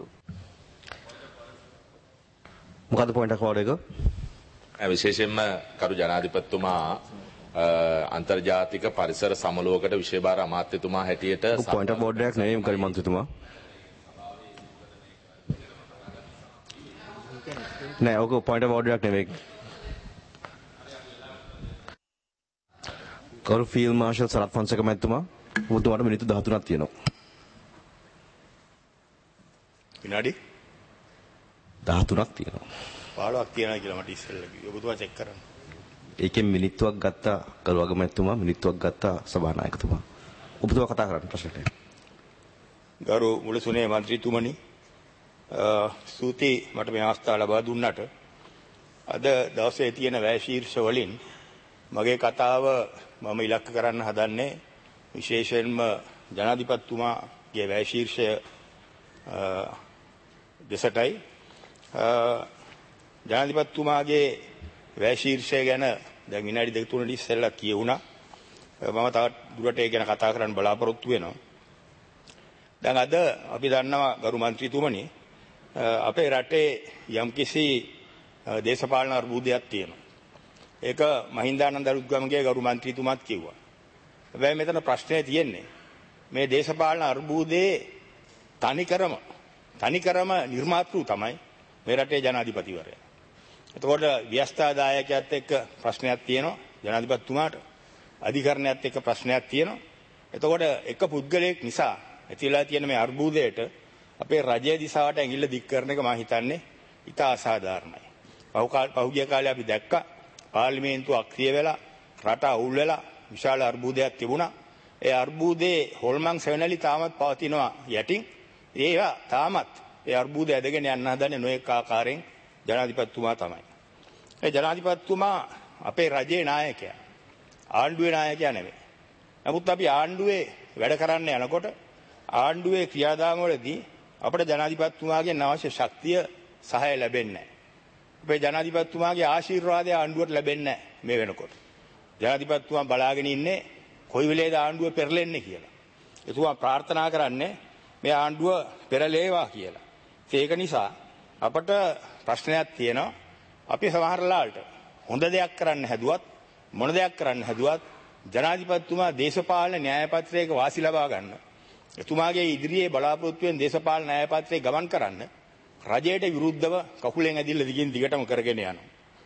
මොකද පොයින්ට් එක කෝඩ් එක? විශේෂයෙන්ම කරු ජනාධිපතිතුමා අන්තර්ජාතික පරිසර සමලුවකට විශේෂ අමාත්‍යතුමා හැටියට පොයින්ට් ඔෆ් බෝඩ් එකක් නෙවෙයි කරු මන්ත්‍රීතුමා. නෑ ඔක පොයින්ට් ඔෆ් බෝඩ් එකක් නෙවෙයි. කරු ෆීල්ඩ් මාර්ෂල් සරත් ෆොන්සේක මැතිතුමා ඔබතුමාට මිනිත්තු 13ක් තියෙනවා. විනාඩි 13ක් තියෙනවා. 15ක් තියෙනවා කියලා මට ඉස්සෙල්ලා කිව්වා. ඔබතුමා චෙක් කරන්න. ඒකෙන් මිනිත්තුවක් ගත්තා කරු අගමැතිතුමා මිනිත්තුවක් ගත්තා සභානායකතුමා. ඔබතුමා කතා කරන්න ප්‍රශ්නට. ගරු මුලසුනේ මන්ත්‍රීතුමනි ස්තුති මට මේ අවස්ථාව ලබා දුන්නට අද දවසේ තියෙන වැය ශීර්ෂ වලින් මගේ කතාව මම ඉලක්ක කරන්න හදන්නේ විශේෂයෙන්ම ජනාධිපතිතුමාගේ වැය ශීර්ෂය දෙසටයි ජනාධිපතිතුමාගේ වැය ශීර්ෂය ගැන දැන් විනාඩි 2-3 ඉස්සෙල්ලා කියුණා. මම තවත් දුරට ඒ ගැන කතා කරන්න බලාපොරොත්තු වෙනවා. දැන් අද අපි දන්නවා ගරු මන්ත්‍රීතුමනි අපේ රටේ යම්කිසි දේශපාලන අර්බුදයක් තියෙනවා. ඒක මහින්දානන්ද අලුත්ගමගේ ගරු මන්ත්‍රීතුමාත් කිව්වා. හැබැයි මෙතන ප්‍රශ්නේ තියෙන්නේ මේ දේශපාලන අර්බුදයේ තනිකරම නිර්මාතෘ තමයි මේ රටේ ජනාධිපතිවරයා. එතකොට ව්‍යවස්ථාදායකයාත් එක්ක ප්‍රශ්නයක් තියෙනවා ජනාධිපතිතුමාට. අධිකරණයත් එක්ක ප්‍රශ්නයක් තියෙනවා. එතකොට එක පුද්ගලයෙක් නිසා ඇතිලා තියෙන මේ අර්බුදයට අපේ රජයේ දිශාවට ඇඟිල්ල දික් කරන එක මම හිතන්නේ ඉතා අසාධාරණයි. පහුගිය කාලේ අපි දැක්කා පාර්ලිමේන්තුව අක්‍රිය වෙලා රට අවුල් වෙලා විශාල අර්බුදයක් තිබුණා. ඒ අර්බුදේ හොල්මන් සෙවණලි තාමත් පවතිනවා යටින්. ඒවා තාමත් ඒ අර්බුදය ඇදගෙන යන්න හදන්නේ නොඑක ආකාරයෙන් ජනාධිපතිතුමා තමයි. ඒ ජනාධිපතිතුමා අපේ රජයේ නායකයා. ආණ්ඩුවේ නායකයා නෙවෙයි. නමුත් අපි ආණ්ඩුවේ වැඩ කරන්න යනකොට ආණ්ඩුවේ ක්‍රියාදාමවලදී අපේ ජනාධිපතිතුමාගෙන් අවශ්‍ය ශක්තිය සහාය ලැබෙන්නේ නැහැ. අපේ ජනාධිපතිතුමාගේ ආශිර්වාදය ආණ්ඩුවට ලැබෙන්නේ නැහැ මේ වෙනකොට. ජනාධිපතිතුමා බලාගෙන ඉන්නේ කොයි වෙලේද ආණ්ඩුව පෙරලෙන්නේ කියලා. එතුමා ප්‍රාර්ථනා කරන්නේ මේ ආණ්ඩුව පෙරලේවා කියලා. ඒක නිසා අපට ප්‍රශ්නයක් තියෙනවා. අපි සමහරලාට හොඳ දෙයක් කරන්න හැදුවත් මොන දෙයක් කරන්න හැදුවත් ජනාධිපතිතුමා දේශපාලන න්‍යායපත්‍රයක වාසි ලබා ගන්න. එතුමාගේ ඉදිරියේ බලාපොරොත්තු වෙන දේශපාලන න්‍යායපත්‍රය ගමන් කරන්න රජයට විරුද්ධව කකුලෙන් ඇදිල්ල දිගින් දිගටම කරගෙන යනවා.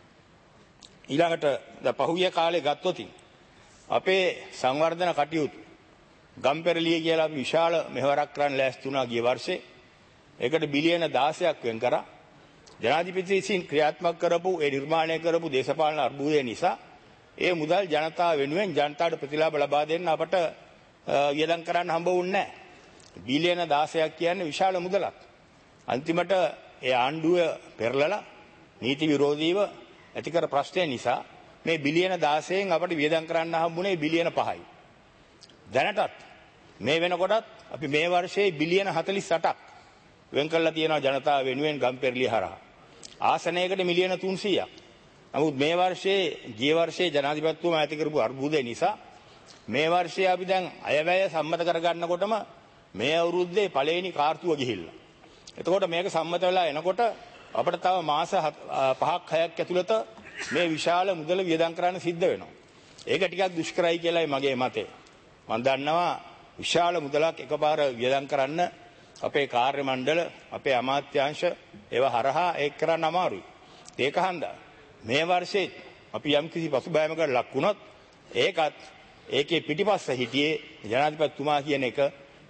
ඊළඟට පහුගිය කාලේ ගත්තොත් අපේ සංවර්ධන කටයුතු ගම්පෙරළිය කියලා අපි විශාල මෙහෙවරක් කරන්න ලෑස්ති වුණා ගිය වර්ෂේ. ඒකට බිලියන 16ක් වෙන් කරා. ජනාධිපති විසින් ක්‍රියාත්මක කරපු ඒ නිර්මාණය කරපු දේශපාලන අර්බුදය නිසා ඒ මුදල් ජනතාව වෙනුවෙන් ජනතාවට ප්‍රතිලාභ ලබා දෙන්න අපට වියදම් කරන්න හම්බ වුණේ නැහැ. බිලියන 16ක් කියන්නේ විශාල මුදලක්. අන්තිමට ඒ ආණ්ඩුව පෙරලලා නීති විරෝධීව ඇති කර ප්‍රශ්නය නිසා මේ බිලියන 16න් අපට වියදම් කරන්න හම්බුනේ බිලියන 5යි. දැනටත් මේ වෙනකොටත් අපි මේ වර්ෂයේ බිලියන 48ක් වෙන් කරලා තියෙනවා ජනතාව වෙනුවෙන් ගම්පෙරළිය හරහා. ආසනයකට මිලියන 300ක්. නමුත් මේ වර්ෂයේ ගිය වර්ෂයේ ජනාධිපතිතුමා ඇති කරපු අර්බුදය නිසා මේ වර්ෂයේ අපි දැන් අයවැය සම්මත කරගන්නකොටම මේ අවුරුද්දේ පළවෙනි කාර්තුව ගිහිල්ලා. එතකොට මේක සම්මත වෙලා එනකොට අපිට තව මාස 5ක් 6ක් ඇතුළත මේ විශාල මුදල වියදම් කරන්න සිද්ධ වෙනවා. ඒක ටිකක් දුෂ්කරයි කියලායි මගේ මතය. මම දන්නවා විශාල මුදලක් එකපාර වියදම් කරන්න අපේ කාර්ය මණ්ඩල අපේ අමාත්‍යාංශ ඒව හරහා ඒක කරන්න අමාරුයි. ඒක හන්දා මේ වර්ෂේ අපි යම් කිසි පසුබෑමකට ලක් වුණොත් ඒකත් ඒකේ පිටිපස්ස හිටියේ ජනාධිපතිතුමා කියන එක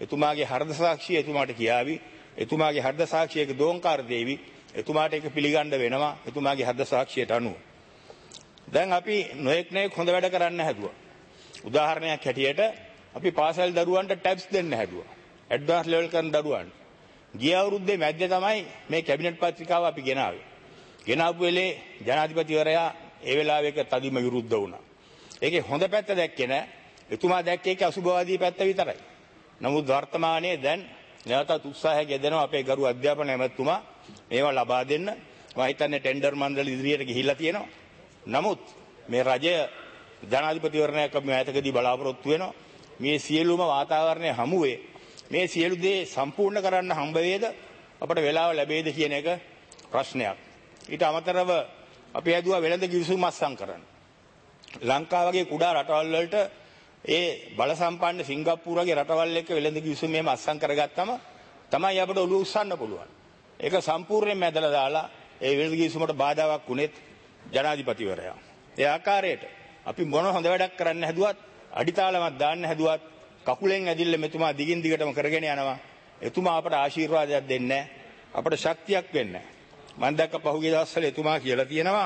එතුමාගේ හෘද සාක්ෂිය එතුමාට කියාවි. එතුමාගේ හෘද සාක්ෂියක දෝංකාර දේවි. එතුමාට ඒක පිළිගන්න වෙනවා එතුමාගේ හෘද සාක්ෂියට අනුව. දැන් අපි නොඑක් හොඳ වැඩ කරන්න හැදුවා. උදාහරණයක් හැටියට අපි පාසල් දරුවන්ට ටැබ්ස් දෙන්න හැදුවා. ඇඩ්වාන්ස් ලෙවල් කරන දරුවන්ට. ගිය අවුරුද්දේ මැද්දේ තමයි මේ කැබිනට් පත්‍රිකාව අපි ගෙනාවේ. ගෙනාවු වෙලේ ජනාධිපතිවරයා ඒ වෙලාවේක තදින්ම විරුද්ධ වුණා. ඒකේ හොඳ පැත්ත දැක්කේ නැහැ. එතුමා දැක්කේ ඒක අසුභවාදී පැත්ත විතරයි. නමුත් වර්තමානයේ දැන් නැවතත් උත්සාහය යෙදෙනවා අපේ ගරු අධ්‍යාපන ඇමතුමා මේවා ලබා දෙන්න. මම හිතන්නේ ටෙන්ඩර් මණ්ඩල ඉදිරියට ගිහිල්ලා තියෙනවා. නමුත් මේ රජය ජනාධිපතිවරණයක් අපි මෑතකදී බලාපොරොත්තු වෙනවා. මේ සියලුම වාතාවරණය හමුවේ මේ සියලු දේ සම්පූර්ණ කරන්න හම්බ වේද අපට වෙලාව ලැබෙයිද කියන එක ප්‍රශ්නයක්. ඊට අමතරව අපි හැදුවා වෙළඳ කිවිසුම් අත්සන් කරන්න. ලංකාව වගේ කුඩා රටවල් වලට ඒ බල සම්පන්න සිංගප්පූරු වගේ රටවල් එක්ක වෙළඳ කිවිසුම් මෙහෙම අත්සන් කරගත්තම තමයි අපිට ඔළුව උස්සන්න පුළුවන්. ඒක සම්පූර්ණයෙන්ම ඇදලා දාලා ඒ වෙළඳ කිවිසුමට බාධාවක් වුණෙත් ජනාධිපතිවරයා. ඒ ආකාරයට අපි මොන හොඳ වැඩක් කරන්න හැදුවත් අඩිතාලමක් දාන්න හැදුවත් කකුලෙන් ඇදිල්ල මෙතුමා දිගින් දිගටම කරගෙන යනවා. එතුමා අපට ආශිර්වාදයක් දෙන්නේ අපට ශක්තියක් වෙන්නේ. මම දැක්ක පහුගිය දවස්වල එතුමා කියලා තියෙනවා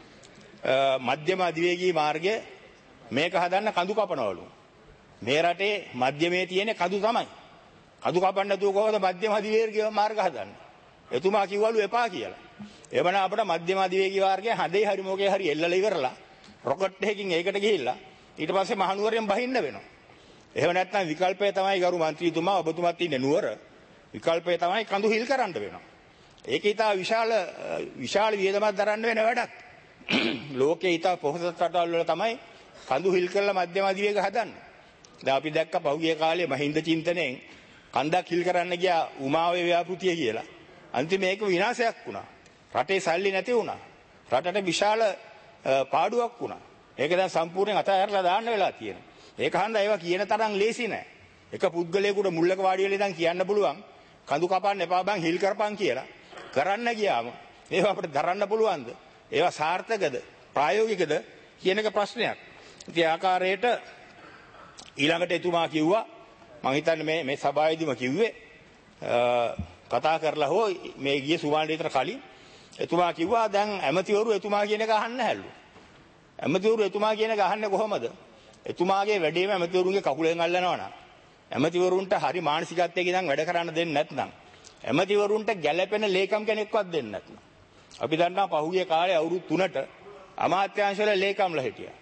මධ්‍යම අධිවේගී මාර්ගය මේක හදන්න කඳු කපනවලු. මේ රටේ මධ්‍යමේ තියෙන කඳු තමයි. කඳු කපන්න නැතුව කොහොමද මධ්‍යම අධිවේගී මාර්ග හදන්නේ? එතුමා කිව්වලු එපා කියලා. එවනම් අපිට මධ්‍යම අධිවේගී මාර්ගය හදේ හරි මොකේ හරි එල්ලලා ඉවරලා රොකට් එකකින් ඒකට ගිහිල්ලා ඊට පස්සේ මහනුවරෙන් බහින්න වෙනවා. එහෙම නැත්නම් විකල්පය තමයි ගරු මන්ත්‍රීතුමා ඔබතුමාත් ඉන්නේ නුවර. විකල්පය තමයි කඳු හිල් කරන්න වෙනවා. ඒක ඊටා විශාල වියදමක් දරන්න වෙන වැඩක්. ලෝකේ ඊටා පොහොසත් රටවල් වල තමයි කඳු හිල් කරලා මධ්‍යම අධිවේග හදන්නේ. දැන් අපි දැක්ක පහුගිය කාලේ මහින්ද චින්තනයෙන් කන්දක් හිල් කරන්න ගියා උමාවේ ව්‍යාපෘතිය කියලා. අන්තිමේ ඒක විනාශයක් වුණා. රටේ සල්ලි නැති වුණා. රටට විශාල පාඩුවක් වුණා. ඒක දැන් සම්පූර්ණයෙන් අතහැරලා දාන්න වෙලා තියෙනවා. ඒක හන්ද ඒවා කියන තරම් ලේසි නෑ. එක පුද්ගලයෙකුට මුල්ලක වාඩි වෙලා ඉඳන් කියන්න පුළුවන් කඳු කපන්න එපා බං හිල් කරපන් කියලා. කරන්න ගියාම ඒවා අපිට දරන්න පුළුවන්ද? ඒවා සාර්ථකද? ප්‍රායෝගිකද කියන එක ප්‍රශ්නයක්. ඉතින් ආකාරයට ඊළඟට එතුමා කිව්වා මම හිතන්නේ මේ සභාවේදීම කිව්වේ කතා කරලා හෝ මේ ගිය සුමාන විතර කලින් එතුමා කිව්වා දැන් ඇමතිවරු එතුමා කියන එක අහන්න හැලු. ඇමතිවරු එතුමා කියන එක අහන්නේ කොහොමද? එතුමාගේ වැඩේම ඇමතිවරුන්ගේ කකුලෙන් අල්ලනවා නම් ඇමතිවරුන්ට හරි මානසිකත්වයක ඉඳන් වැඩ කරන්න දෙන්නේ නැත්නම් ඇමතිවරුන්ට ගැළපෙන ලේකම් කෙනෙක්වත් දෙන්නේ නැත්නම් අපි දන්නවා පහුගිය කාලේ අවුරුදු 3ට අමාත්‍යාංශවල ලේකම්ලා හිටියා.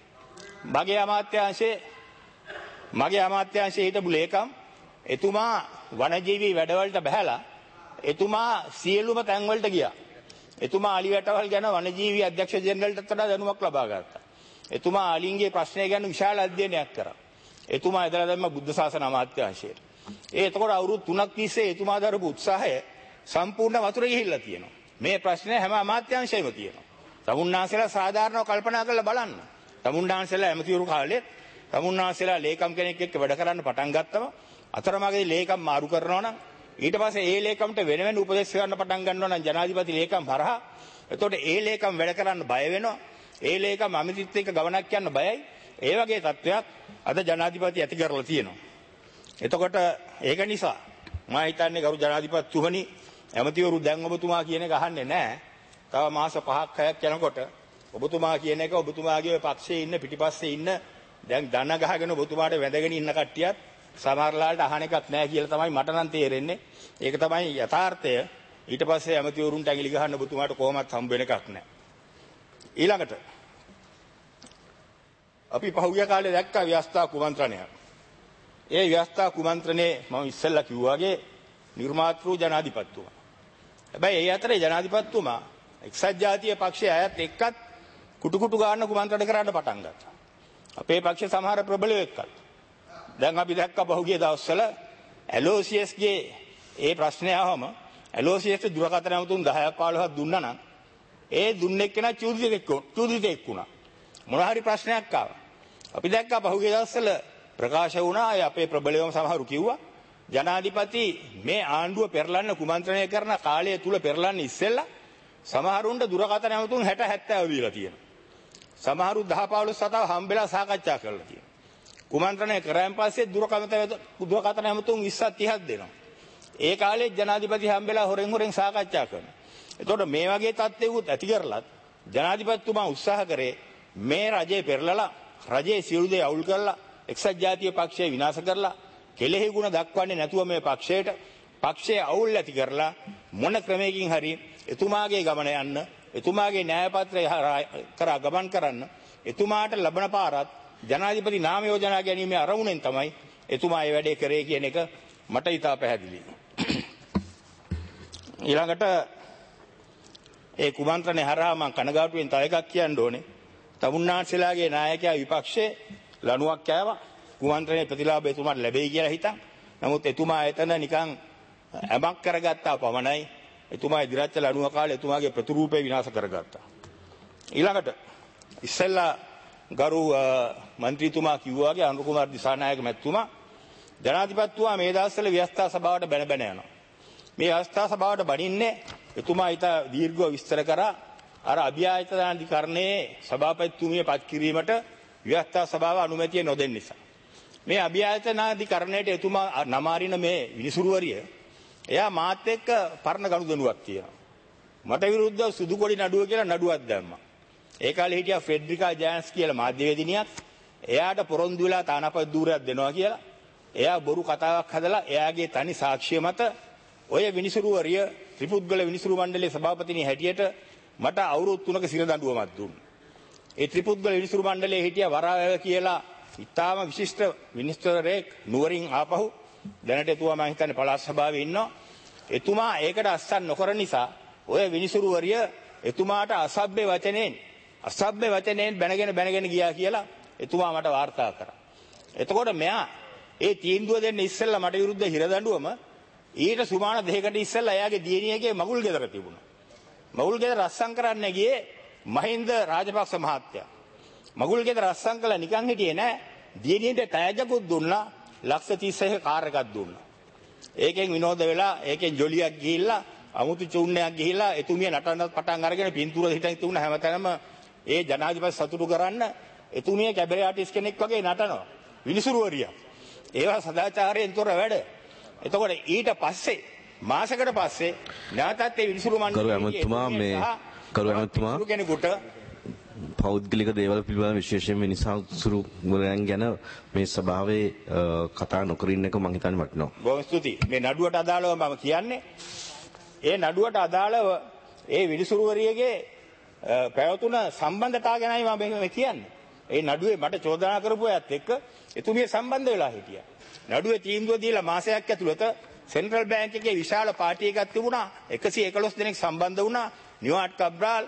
මගේ අමාත්‍යාංශයේ හිටපු ලේකම් එතුමා වනජීවී වැඩවලට බහැලා එතුමා සියලුම තැන් වලට ගියා. එතුමා අලි වැටවල් ගැන වනජීවී අධ්‍යක්ෂ ජෙනරල්ටත් වඩා දැනුමක් ලබා ගත්තා. එතුමා අලින්ගේ ප්‍රශ්නය ගැන විශාල අධ්‍යයනයක් කරා. එතුමා එදලා දැම්ම බුද්ධ ශාසන අමාත්‍යාංශයට. එතකොට අවුරුදු 3ක් තිස්සේ එතුමා දරපු උත්සාහය සම්පූර්ණ වතුර ගිහිල්ලා තියෙනවා. මේ ප්‍රශ්නේ හැම අමාත්‍යාංශයෙම තියෙනවා. තමුන්නාන්සලා සාධාරණව කල්පනා කරලා බලන්න. තමුන්නාන්සලා ඇමතිවරු කාලේ තමුන්නාන්සලා ලේකම් කෙනෙක් එක්ක වැඩ කරන්න පටන් ගත්තම අතරමඟදී ලේකම් මාරු කරනවා නම් ඊට පස්සේ ඒ ලේකම්ට වෙන වෙන උපදෙස් ගන්න පටන් ගන්නවා නම් ජනාධිපති ලේකම් හරහා එතකොට ඒ ලේකම් වැඩ කරන්න බය වෙනවා. ඒ ලේකම් අමිතිත් එක්ක ගමනක් යන්න බයයි. ඒ වගේ තත්ත්වයක් අද ජනාධිපති ඇති කරලා තියෙනවා. එතකොට ඒක නිසා මම හිතන්නේ ගරු ජනාධිපතිතුමනි ඇමතිවරු දැන් ඔබතුමා කියන එක අහන්නේ නැහැ. තව මාස 5ක් 6ක් යනකොට ඔබතුමා කියන එක ඔබතුමාගේ පක්ෂයේ ඉන්න පිටිපස්සේ ඉන්න දැන් දන ගහගෙන ඔබතුමාට වැඳගෙන ඉන්න කට්ටියත් සමහරලාට අහන එකක් නැහැ කියලා තමයි මට නම් තේරෙන්නේ. ඒක තමයි යථාර්ථය. ඊට පස්සේ ඇමතිවරුන්ට ඇඟිලි ගහන්න ඔබතුමාට කොහොමවත් හම්බ වෙන එකක් නැහැ. ඊළඟට අපි පහුගිය කාලේ දැක්කා ව්‍යවස්ථා කුමන්ත්‍රණයක්. ඒ ව්‍යවස්ථා කුමන්ත්‍රණේ මම ඉස්සෙල්ලා කිව්වා වගේ නිර්මාතෘ ජනාධිපතිතුමා. හැබැයි ඒ අතරේ ජනාධිපතිතුමා එක්සත් ජාතික පක්ෂයේ අයත් එක්කත් කුටු කුටු ගන්න කුමන්ත්‍රණ කරන්න පටන් ගත්තා. අපේ පක්ෂේ සමහර ප්‍රබලයෝ එක්කත්. දැන් අපි දැක්කා පහුගිය දවස්වල LOCSගේ ඒ ප්‍රශ්නය ආවම LOCS දුරකථන ඇමතුම් 10ක් 15ක් දුන්නා නම් ඒ දුන්නේ කෙනා චූදිතෙක් වුණා. මොන හරි ප්‍රශ්නයක් ආවා. අපි දැක්කා පහුගිය දවස්වල ප්‍රකාශ වුණා අපේ ප්‍රබලයෝම සමහරු කිව්වා ජනාධිපති මේ ආණ්ඩුව පෙරලන්න කුමන්ත්‍රණය කරන කාලය තුල පෙරලන්න ඉස්සෙල්ලා සමහරුන්ට දුරකථන ඇමතුම් 60 70 දීලා තියෙනවා. සමහරු 10 15 සතාව හම්බෙලා සාකච්ඡා කරලා තියෙනවා. කුමන්ත්‍රණය කරාන් පස්සේ දුරකථන ඇමතුම් 20ක් 30ක් දෙනවා. ඒ කාලේ ජනාධිපති හම්බෙලා හොරෙන් සාකච්ඡා කරනවා. එතකොට මේ වගේ තත්ත්වෙකුත් ඇති කරලත් ජනාධිපතිතුමා උත්සාහ කරේ මේ රජේ පෙරලලා රජයේ සියලු දේ අවුල් කරලා එක්සත් ජාතික පක්ෂය විනාශ කරලා කෙලෙහි ගුණ දක්වන්නේ නැතුව මේ පක්ෂයේ අවුල් ඇති කරලා මොන ක්‍රමයකින් හරි එතුමාගේ ගමන යන්න එතුමාගේ න්‍යාය පත්‍රය කරා ගමන් කරන්න එතුමාට ලබන පාරත් ජනාධිපති නාම යෝජනා ගැනීමේ අරමුණෙන් තමයි එතුමා මේ වැඩේ කරේ කියන එක මට ඉතා පැහැදිලියි. ඊළඟට ඒ කුමන්ත්‍රණය හරහා මම කනගාටුවෙන් තව එකක් කියන්න ඕනේ. තමුන්නාන්සේලාගේ නායකයා විපක්ෂයේ ලණුවක් කෑවා. කුමන්ත්‍රණයේ ප්‍රතිලාභ එතුමාට ලැබෙයි කියලා හිතන්. නමුත් එතුමා එතන නිකන් ඇමක් කරගත්තා පමණයි. එතුමා ඉදිරියට ලණුව කාලේ එතුමාගේ ප්‍රතිරූපේ විනාශ කරගත්තා. ඊළඟට ඉස්සෙල්ලා ගරු മന്ത്രിතුමා කිව්වා වගේ අනුර කුමාර දිසානායක මැතිතුමා ජනාධිපතිතුමා මේ දවස්වල ව්‍යවස්ථා සභාවට බැන යනවා. මේ ව්‍යවස්ථා සභාවට බණින්නේ එතුමා ඊට දීර්ඝව විස්තර කරා අර අභ්‍යායතන අධිකරණයේ සභාපතිතුමිය පත් කිරීමට ව්‍යවස්ථා සභාව අනුමැතිය නොදෙන්න නිසා. මේ අභ්‍යායතන අධිකරණයට එතුමා නමාරින මේ විනිසුරුවරිය එයා මාත් එක්ක පරණ ගනුදෙනුවක් තියෙනවා. මට විරුද්ධව සුදු කොඩි නඩුව කියලා නඩුවක් දැම්මා. ඒ කාලේ හිටියා ෆෙඩරිකා ජයන්ස් කියලා මාධ්‍යවේදිනියක්. එයාට පොරොන්දු වෙලා තානාපති ධූරයක් දෙනවා කියලා. එයා බොරු කතාවක් හදලා එයාගේ තනි සාක්ෂිය මත ඔය විනිසුරුවරිය ත්‍රිපුද්ගල විනිසුරු මණ්ඩලයේ සභාපතිනි හැටියට මට අවුරුදු 3ක සිර දඬුවමක් දුන්නා. ඒ ත්‍රිපුද්ගල විනිසුරු මණ්ඩලයේ හිටියා වරාවැව කියලා ඉතාම විශිෂ්ට විනිස්තරයෙක් නුවරින් ආපහු දැනට එතුමා මම හිතන්නේ පළාත් සභාවේ ඉන්නවා. එතුමා ඒකට අස්සන් නොකරන නිසා ඔය විනිසුරුවරිය එතුමාට අසභ්‍ය වචනෙන් බැනගෙන ගියා කියලා එතුමා මට වාර්තා කරා. එතකොට මෙයා ඒ තීන්දුව දෙන්න ඉස්සෙල්ලා මට විරුද්ධ හිර දඬුවම ඊට සුමාන දෙකකට ඉස්සෙල්ලා එයාගේ දියණියගේ මගුල් ගෙදර තිබුණා. මගුල් ගෙදර රස්සම් කරන්න ගියේ මහින්ද රාජපක්ෂ මහත්තයා. මගුල් ගෙදර රස්සම් කළා නිකන් හිටියේ නෑ. දියණියට ටයජකුත් දුන්නා. ලක්ෂ 36 කාර් එකක් දුන්නා. ඒකෙන් විනෝද වෙලා ඒකෙන් ජොලියක් ගිහිල්ලා අමුතු චුන්නයක් ගිහිල්ලා එතුමිය නටන්නත් පටන් අරගෙන පින්තූර හිටින් තිබුණ හැමතැනම ඒ ජනාධිපති සතුටු කරන්න එතුමිය කැබරේ ආටිස්ට් කෙනෙක් වගේ නටනවා. විනිසුරුවරිය. ඒවා සදාචාරයෙන් තොර වැඩ. එතකොට ඊට පස්සේ මාසයකට පස්සේ නැවතත් ඒ විනිසුරු මණ්ඩලයේ කෙනෙකුට පෞද්ගලික දේවල් පිළිබඳ විශේෂයෙන් විනිසුරු වරයන් ගැන මේ සභාවේ කතා නොකර ඉන්න එක මම හිතන්නේ වටිනවා. බොහොම ස්තුතියි. මේ නඩුවට අදාළව මම කියන්නේ ඒ නඩුවට අදාළව ඒ විනිසුරුවරියගේ පැවතුන සම්බන්ධතාව ගැනයි මම කියන්නේ. ඒ නඩුවේ මට චෝදනා කරපු අයත් එක්ක එතුමිය සම්බන්ධ වෙලා හිටියා. නඩුවේ තීන්දුව දීලා මාසයක් ඇතුළත සෙන්ට්‍රල් බැංක් එකේ විශාල පාටි එකක් තිබුණා. 111 දෙනෙක් සම්බන්ධ වුණා. නිවාට් කබ්‍රාල්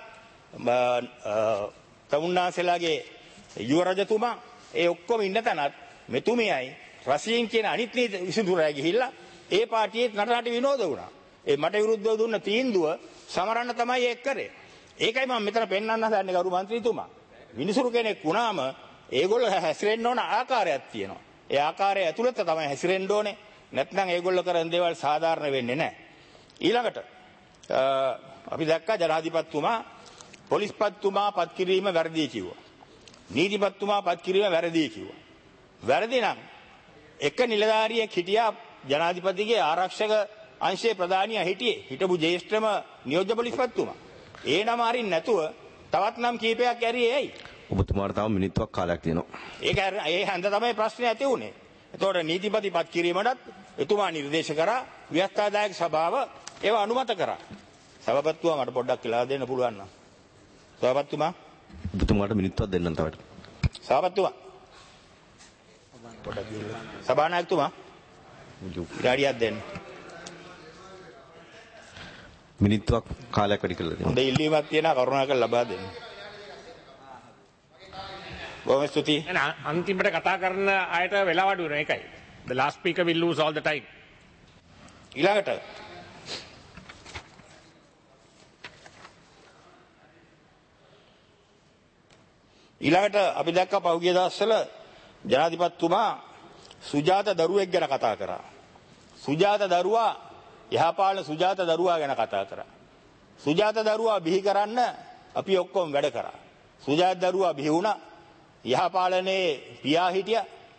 තමුන්නාසෙලාගේ යුව රජතුමා ඒ ඔක්කොම ඉන්න තැනත් මෙතුමියයි රසියෙන් කියන අනිත් විසඳුරා ගිහිල්ලා ඒ පාටියේ නටනට විනෝද වුණා. ඒ මට විරුද්ධව දුන්න තීන්දුව සමරන්න තමයි ඒක කරේ. ඒකයි මම මෙතන පෙන්වන්න හදන්නේ ගරු මන්ත්‍රීතුමා. විනිසුරු කෙනෙක් වුණාම ඒගොල්ලෝ හැසිරෙන්න ඕන ආකාරයක් තියෙනවා. ඒ ආකාරය ඇතුළත තමයි හැසිරෙන්න ඕනේ. නැත්නම් ඒගොල්ලෝ කරන දේවල් සාධාරණ වෙන්නේ නැහැ. ඊළඟට අපි දැක්කා ජනාධිපතිතුමා පොලිස්පතිතුමා පත් කිරීම වැරදි කිව්වා. නීතිපතිතුමා පත් කිරීම වැරදි කිව්වා. වැරදි නම් එක නිලධාරියෙක් හිටියා ජනාධිපතිගේ ආරක්ෂක අංශයේ ප්‍රධානියා හිටපු ජ්‍යෙෂ්ඨම නියෝජ්‍ය පොලිස්පතිතුමා. ඒ නම අරින්න නැතුව තවත් නම් කීපයක් ඇරියේ ඇයි? ඔබතුමාට තව මිනිත්තුවක් කාලයක් තියෙනවා. ඒ හන්ද තමයි ප්‍රශ්නේ ඇති උනේ. එතකොට නීතිපති පත් කිරීමටත් එතුමා නිර්දේශ කරා ව්‍යවස්ථාදායක සභාව ඒව අනුමත කරා. සභාපතිතුමා මට පොඩ්ඩක් කියලා දෙන්න පුළුවන් නම්. සභාපතිතුමා ඔබතුමාට මිනිත්තුවක් දෙන්නම් තවට. සභාපතිතුමා පොඩ්ඩක් කියලා. සභානායකතුමා විනාඩියක් දෙන්න. මිනිත්තුවක් කාලයක් වැඩි කරලා දෙන්න. හොඳ ඉල්ලීමක් තියෙනවා කරුණාකර ලබා දෙන්න. බොහොම ස්තුතියි. අන්තිමට කතා කරන අයට වෙලා වඩු වෙන එකයි. The last speaker will lose all the time. ඊළඟට අපි දැක්කා පහුගිය දවස්වල ජනාධිපතිතුමා සුජාත දරුවෙක් ගැන කතා කරා. සුජාත දරුවා යහපාලන සුජාත දරුවා ගැන කතා කරා. සුජාත දරුවා බිහි කරන්න අපි ඔක්කොම වැඩ කරා. සුජාත දරුවා බිහි වුණා. යහපාලනයේ පියා හිටියා.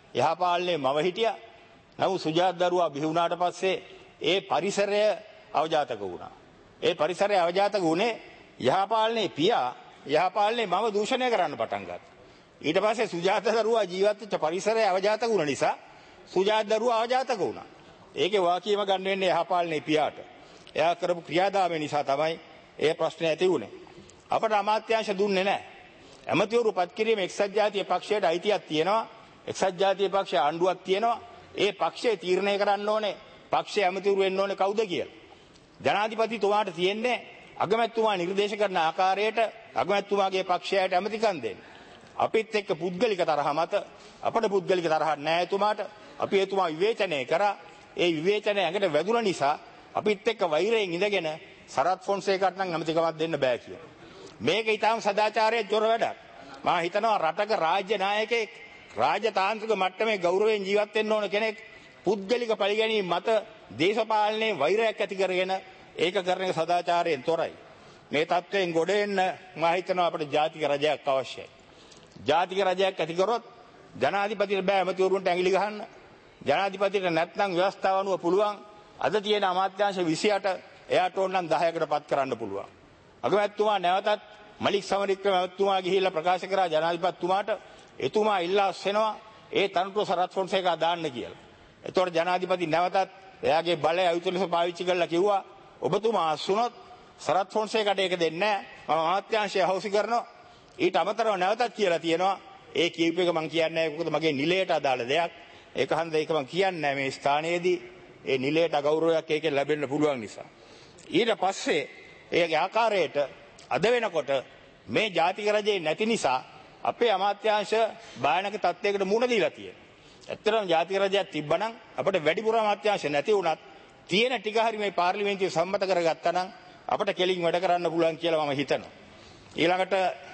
යහපාලනේ මව හිටියා. නමුත් සුජාත දරුවා බිහි වුණාට පස්සේ ඒ පරිසරය අවජාතක වුණා. ඒ පරිසරය අවජාතක වුණේ යහපාලනේ පියා යහපාලනේ මව දූෂණය කරන්න පටන් ගත්තා. ඊට පස්සේ සුජාත දරුවා ජීවත් වෙච්ච පරිසරය අවජාතක වුණ නිසා සුජාත දරුවා අවජාතක වුණා. ඒකේ වාකියම ගන්න වෙන්නේ යහපාලනේ පියාට. එයා කරපු ක්‍රියාදාමය නිසා තමයි ඒ ප්‍රශ්නේ ඇති වුණේ. අපට අමාත්‍යාංශ දුන්නේ නැහැ. ඇමතිවරු පත් කිරීම එක්සත් ජාතික පක්ෂයට අයිතියක් තියෙනවා. එක්සත් ජාතික පක්ෂයේ ආණ්ඩුවක් තියෙනවා. ඒ පක්ෂය තීරණය කරන්න ඕනේ පක්ෂයේ ඇමතිවරු වෙන්න ඕනේ කවුද කියලා. ජනාධිපතිතුමාට තියෙන්නේ අගමැතිතුමා නිර්දේශ කරන ආකාරයට අගමැතිතුමාගේ පක්ෂයට ඇමතිකම් දෙන්න. අපිත් එක්ක පුද්ගලික තරහ මත අපට පුද්ගලික තරහක් නැහැ එතුමාට. අපි එතුමා විවේචනය කරා. ඒ විවේචනය ඇඟට වැදුන නිසා අපිත් එක්ක වෛරයෙන් ඉඳගෙන සරත් ෆොන්සේකට නම් ඇමතිකමක් දෙන්න බෑ කියලා. මේක ඊටාම සදාචාරයේ ජොර වැඩක්. මම හිතනවා රටක රාජ්‍ය නායකයෙක් රාජතාන්ත්‍රික මට්ටමේ ගෞරවයෙන් ජීවත් වෙන්න ඕන කෙනෙක් පුද්ගලික පරිගැනීම් මත දේශපාලනයේ වෛරයක් ඇති කරගෙන ඒක කරන එක සදාචාරයෙන් තොරයි. මේ තත්ත්වයෙන් ගොඩ එන්න මම හිතනවා අපිට ජාතික රජයක් අවශ්‍යයි. ජාතික රජයක් ඇති කරොත් ජනාධිපතිට බෑ ඇමතිවරුන්ට ඇඟිලි ගහන්න. ජනාධිපතිට නැත්නම් ව්‍යවස්ථාව අනුව පුළුවන්. අද තියෙන අමාත්‍යාංශ 28 එයාට ඕන නම් 10කට පත් කරන්න පුළුවන්. අගමැතිතුමා නැවතත් මලික් සමරික්‍රම ඇමතිතුමා ගිහිල්ලා ප්‍රකාශ කරා ජනාධිපතිතුමාට එතුමා ඉල්ලා අස්වෙනවා ඒ තනතුර සරත් ෆොන්සේකා දාන්න කියලා. එතකොට ජනාධිපති නැවතත් එයාගේ බලය අයුතු ලෙස පාවිච්චි කරලා කිව්වා ඔබතුමා අස්වුනොත් සරත් ෆොන්සේකට ඒක දෙන්නේ නැහැ. මම අමාත්‍යාංශය හවුසි කරනවා. ඊට අමතරව නැවතත් කියලා තියෙනවා ඒ කීප එක මම කියන්නේ නැහැ මොකද මගේ නිලයට අදාළ දෙයක්. ඒක හන්ද ඒක මම කියන්නේ නැහැ මේ ස්ථානයේදී ඒ නිලයට අගෞරවයක් ඒකෙන් ලැබෙන්න පුළුවන් නිසා. ඊට පස්සේ ඒගේ ආකාරයට අද වෙනකොට මේ ජාතික රජේ නැති නිසා අපේ අමාත්‍යාංශ භයානක තත්ත්වයකට මුහුණ දීලා තියෙනවා. ඇත්තටම ජාතික රජයක් තිබ්බනම් අපිට වැඩිපුර අමාත්‍යාංශ නැති වුණත් තියෙන ටික හරි මේ පාර්ලිමේන්තුවේ සම්මත කරගත්තා නම් අපිට කෙලින් වැඩ කරන්න පුළුවන් කියලා මම හිතනවා. ඊළඟට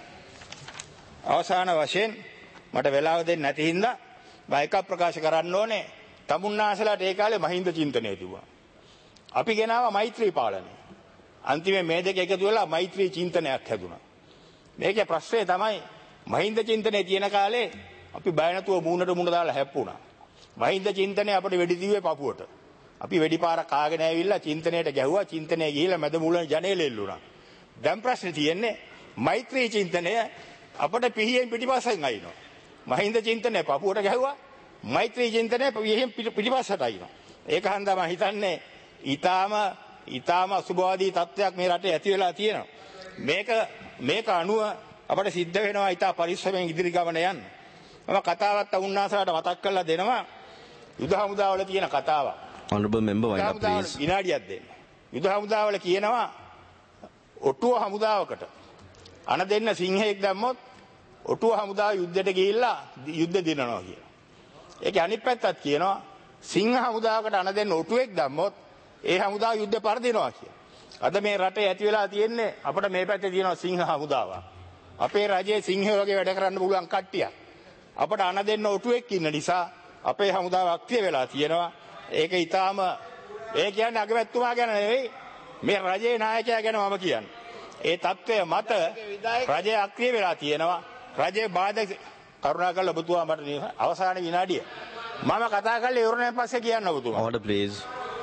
අවසාන වශයෙන් මට වෙලාව දෙන්න නැති හින්දා මම එකක් ප්‍රකාශ කරන්න ඕනේ. තමුන්නාසලාට ඒ කාලේ මහින්ද චින්තනය තිබුණා. අපි ගෙනාවා මෛත්‍රී පාලනය. අන්තිමේ මේ දෙක එකතු වෙලා මෛත්‍රී චින්තනයක් හැදුනා. මේකේ ප්‍රශ්නේ තමයි මහින්ද චින්තනයේ තියෙන කාලේ අපි බය නැතුව මූණට මූණ දාලා හැප්පුණා. මහින්ද චින්තනය අපිට වෙඩි දිව්වේ පපුවට. අපි වෙඩි පාර කාගෙන ඇවිල්ලා චින්තනයට ගැහුවා. චින්තනය ගිහිලා මැද මුලන ජනේලෙ එල්ලුණා. දැන් ප්‍රශ්නේ තියෙන්නේ මෛත්‍රී චින්තනය අපිට පිහියෙන් පිටිපස්සෙන් අයිනවා. මහින්ද චින්තනය පපුවට ගැහුවා. මෛත්‍රී චින්තනය පිහියෙන් පිටිපස්සට අයිනවා. ඒක හන්දා මම හිතන්නේ ඊටාම අසුභවාදී තත්ත්වයක් මේ රටේ ඇති වෙලා තියෙනවා. මේක අනුව අපිට සිද්ධ වෙනවා ඊට පරිස්සමෙන් ඉදිරි ගමන යන්න. මම කතාවත් උන්නාසලාට මතක් කරලා දෙනවා. යුද හමුදාවල තියෙන කතාවක්. Honorable member wind up please. විනාඩියක් දෙන්න. යුද හමුදාවල කියනවා ඔටුව හමුදාවකට අන දෙන්න සිංහෙක් දැම්මොත් ඔටුව හමුදාව යුද්ධයට ගිහිල්ලා යුද්ධ දිනනවා කියලා. ඒකේ අනිත් පැත්තත් කියනවා සිංහ හමුදාවකට අන දෙන්න ඔටුවෙක් දැම්මොත් ඒ හමුදාව යුද්ධ පරදිනවා කියලා. අද මේ රටේ ඇති වෙලා තියෙන්නේ අපිට මේ පැත්තේ තියෙනවා සිංහ හමුදාව. අපේ රජයේ සිංහයෝ වගේ වැඩ කරන්න පුළුවන් කට්ටියක්. අපට අන දෙන්න ඔටුවෙක් ඉන්න නිසා අපේ හමුදාව අක්‍රිය වෙලා තියෙනවා. ඒක ඊටාම ඒ කියන්නේ අගමැතිතුමා ගැන නෙවෙයි මේ රජයේ නායකයා ගැන මම කියන්නේ. ඒ தත්ත්වය මත රජය අක්‍රිය වෙලා තියෙනවා. රජයේ බාධක කරුණාකරලා ඔබතුමා මට අවසාන විනාඩිය මම කතා කරලා ඉවරණයෙන් පස්සේ කියන්න ඔබතුමා. Order please.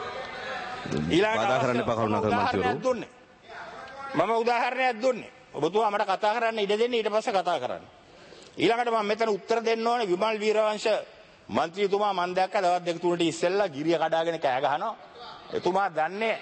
බාධා කරන්න එපා කරුණාකරලා මන්ත්‍රීවරු. මම උදාහරණයක් දුන්නේ. ඔබතුමා මට කතා කරන්න ඉඩ දෙන්න ඊට පස්සේ කතා කරන්න. ඊළඟට මම මෙතන උත්තර දෙන්න ඕනේ විමල් වීරවංශ මන්ත්‍රීතුමා මම දැක්කා දවස් දෙක තුනට ඉස්සෙල්ලා ගිරිය කඩාගෙන කෑ ගහනවා. එතුමා දන්නේ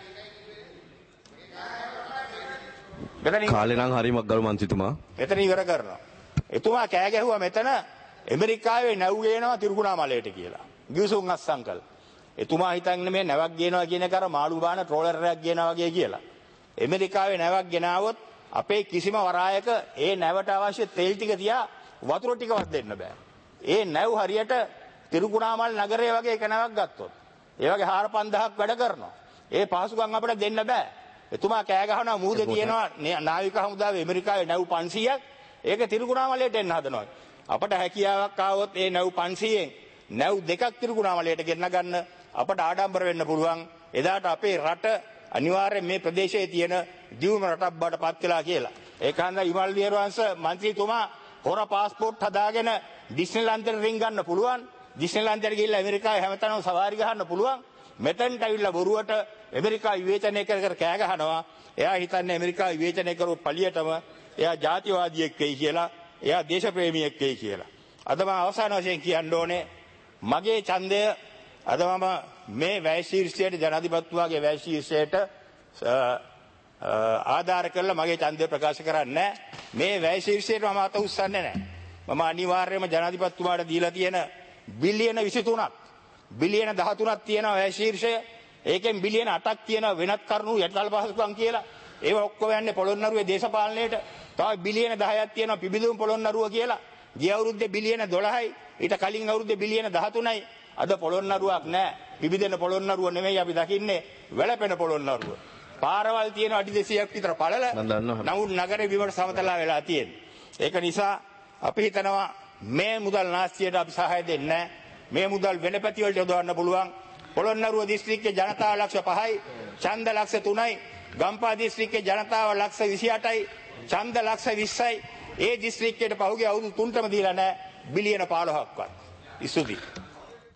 කාලේ නම් හරිමක් ගරු මන්ත්‍රීතුමා. මෙතන ඉවර කරනවා. එතුමා කෑ ගැහුවා මෙතන ඇමරිකාවේ නැව් ගේනවා තිරුකුණාමලයට කියලා. ගිවිසුම් අස්සම් කළා. එතුමා හිතන්නේ මේ නැවක් ගේනවා කියන එක අර මාළු බාන ට්‍රෝලර් එකක් ගේනවා වගේ කියලා. ඇමරිකාවේ නැවක් ගෙනාවොත් අපේ කිසිම වරායක ඒ නැවට අවශ්‍ය තෙල් ටික තියා වතුර ටිකවත් දෙන්න බෑ. ඒ නැව් හරියට තිරුකුණාමල් නගරය වගේ එක නැවක් ගත්තොත් ඒ වගේ 4000ක් වැඩ කරනවා. ඒ පහසුකම් අපිට දෙන්න බෑ. එතුමා කෑ ගහනවා මුහුදේ තියෙනවා නාවික හමුදාවේ ඇමරිකාවේ නැව් 500ක් ඒක තිරුකුණාමලයට එන්න හදනවා. අපට හැකියාවක් ආවොත් ඒ නැව් 500න් නැව් දෙකක් තිරුකුණාමලයට ගෙන්න ගන්න අපට ආඩම්බර වෙන්න පුළුවන්. එදාට අපේ රට අනිවාර්යෙන් මේ ප්‍රදේශයේ තියෙන දියුම රටක් බවට පත් වෙලා කියලා. ඒක හන්දා ඉමල් විහරවංශ මන්ත්‍රීතුමා හොර පාස්පෝර්ට් හදාගෙන ඩිස්නිලන්තෙට රින් ගන්න පුළුවන්. ඩිස්නිලන්තෙට ගිහිල්ලා ඇමරිකාවේ හැමතැනම සවාරි ගහන්න පුළුවන්. මෙතනට ඇවිල්ලා බොරුවට ඇමරිකාව විවේචනය කර කෑ ගහනවා. එයා හිතන්නේ ඇමරිකාව විවේචනය කරපු පළියටම එයා ජාතිවාදියෙක් වෙයි කියලා, එයා දේශප්‍රේමියෙක් වෙයි කියලා. අද මම අවසාන වශයෙන් කියන්න ඕනේ මගේ ඡන්දය අද මම මේ වැය ශීර්ෂයට ජනාධිපතිතුමාගේ වැය ශීර්ෂයට ආධාර කරලා මගේ ඡන්දය ප්‍රකාශ කරන්නේ මේ වැය ශීර්ෂයට මම අත උස්සන්නේ නැහැ. මම අනිවාර්යයෙන්ම ජනාධිපතිතුමාට දීලා තියෙන බිලියන 23ක් බිලියන 13ක් තියෙන වැය ශීර්ෂය, ඒකෙන් බිලියන 8ක් තියෙන වෙනත් කරුණු යටිතල පහසුකම් කියලා. ඒව ඔක්කොම යන්නේ පොළොන්නරුවේ දේශපාලනයට. තව බිලියන 10ක් තියෙනවා පිබිදුම් පොළොන්නරුව කියලා. ගිය අවුරුද්දේ බිලියන 12යි, ඊට කලින් අවුරුද්දේ බිලියන 13යි. අද පොළොන්නරුවක් නැහැ. පිබිදෙන පොළොන්නරුව නෙමෙයි අපි දකින්නේ, වැළපෙන පොළොන්නරුව. පාරවල් තියෙන අඩි 200ක් විතර පළල. නමුත් නගරේ බිමට සමතලා වෙලා තියෙන්නේ. ඒක නිසා අපි හිතනවා මේ මුදල් නාස්තියට අපි සහාය දෙන්නේ නැහැ. මේ මුදල් වෙන පැති වලට යොදවන්න පුළුවන්. පොළොන්නරුව දිස්ත්‍රික්කයේ ජනතාව ලක්ෂ 5යි, ඡන්ද ලක්ෂ 3යි. ගම්පහ දිස්ත්‍රික්කයේ ජනතාව ලක්ෂ 28යි, ඡන්ද ලක්ෂ 20යි. ඒ දිස්ත්‍රික්කයට පහුගිය අවුරුදු 3ටම දීලා නැහැ බිලියන 15ක්වත්. ස්තුතියි.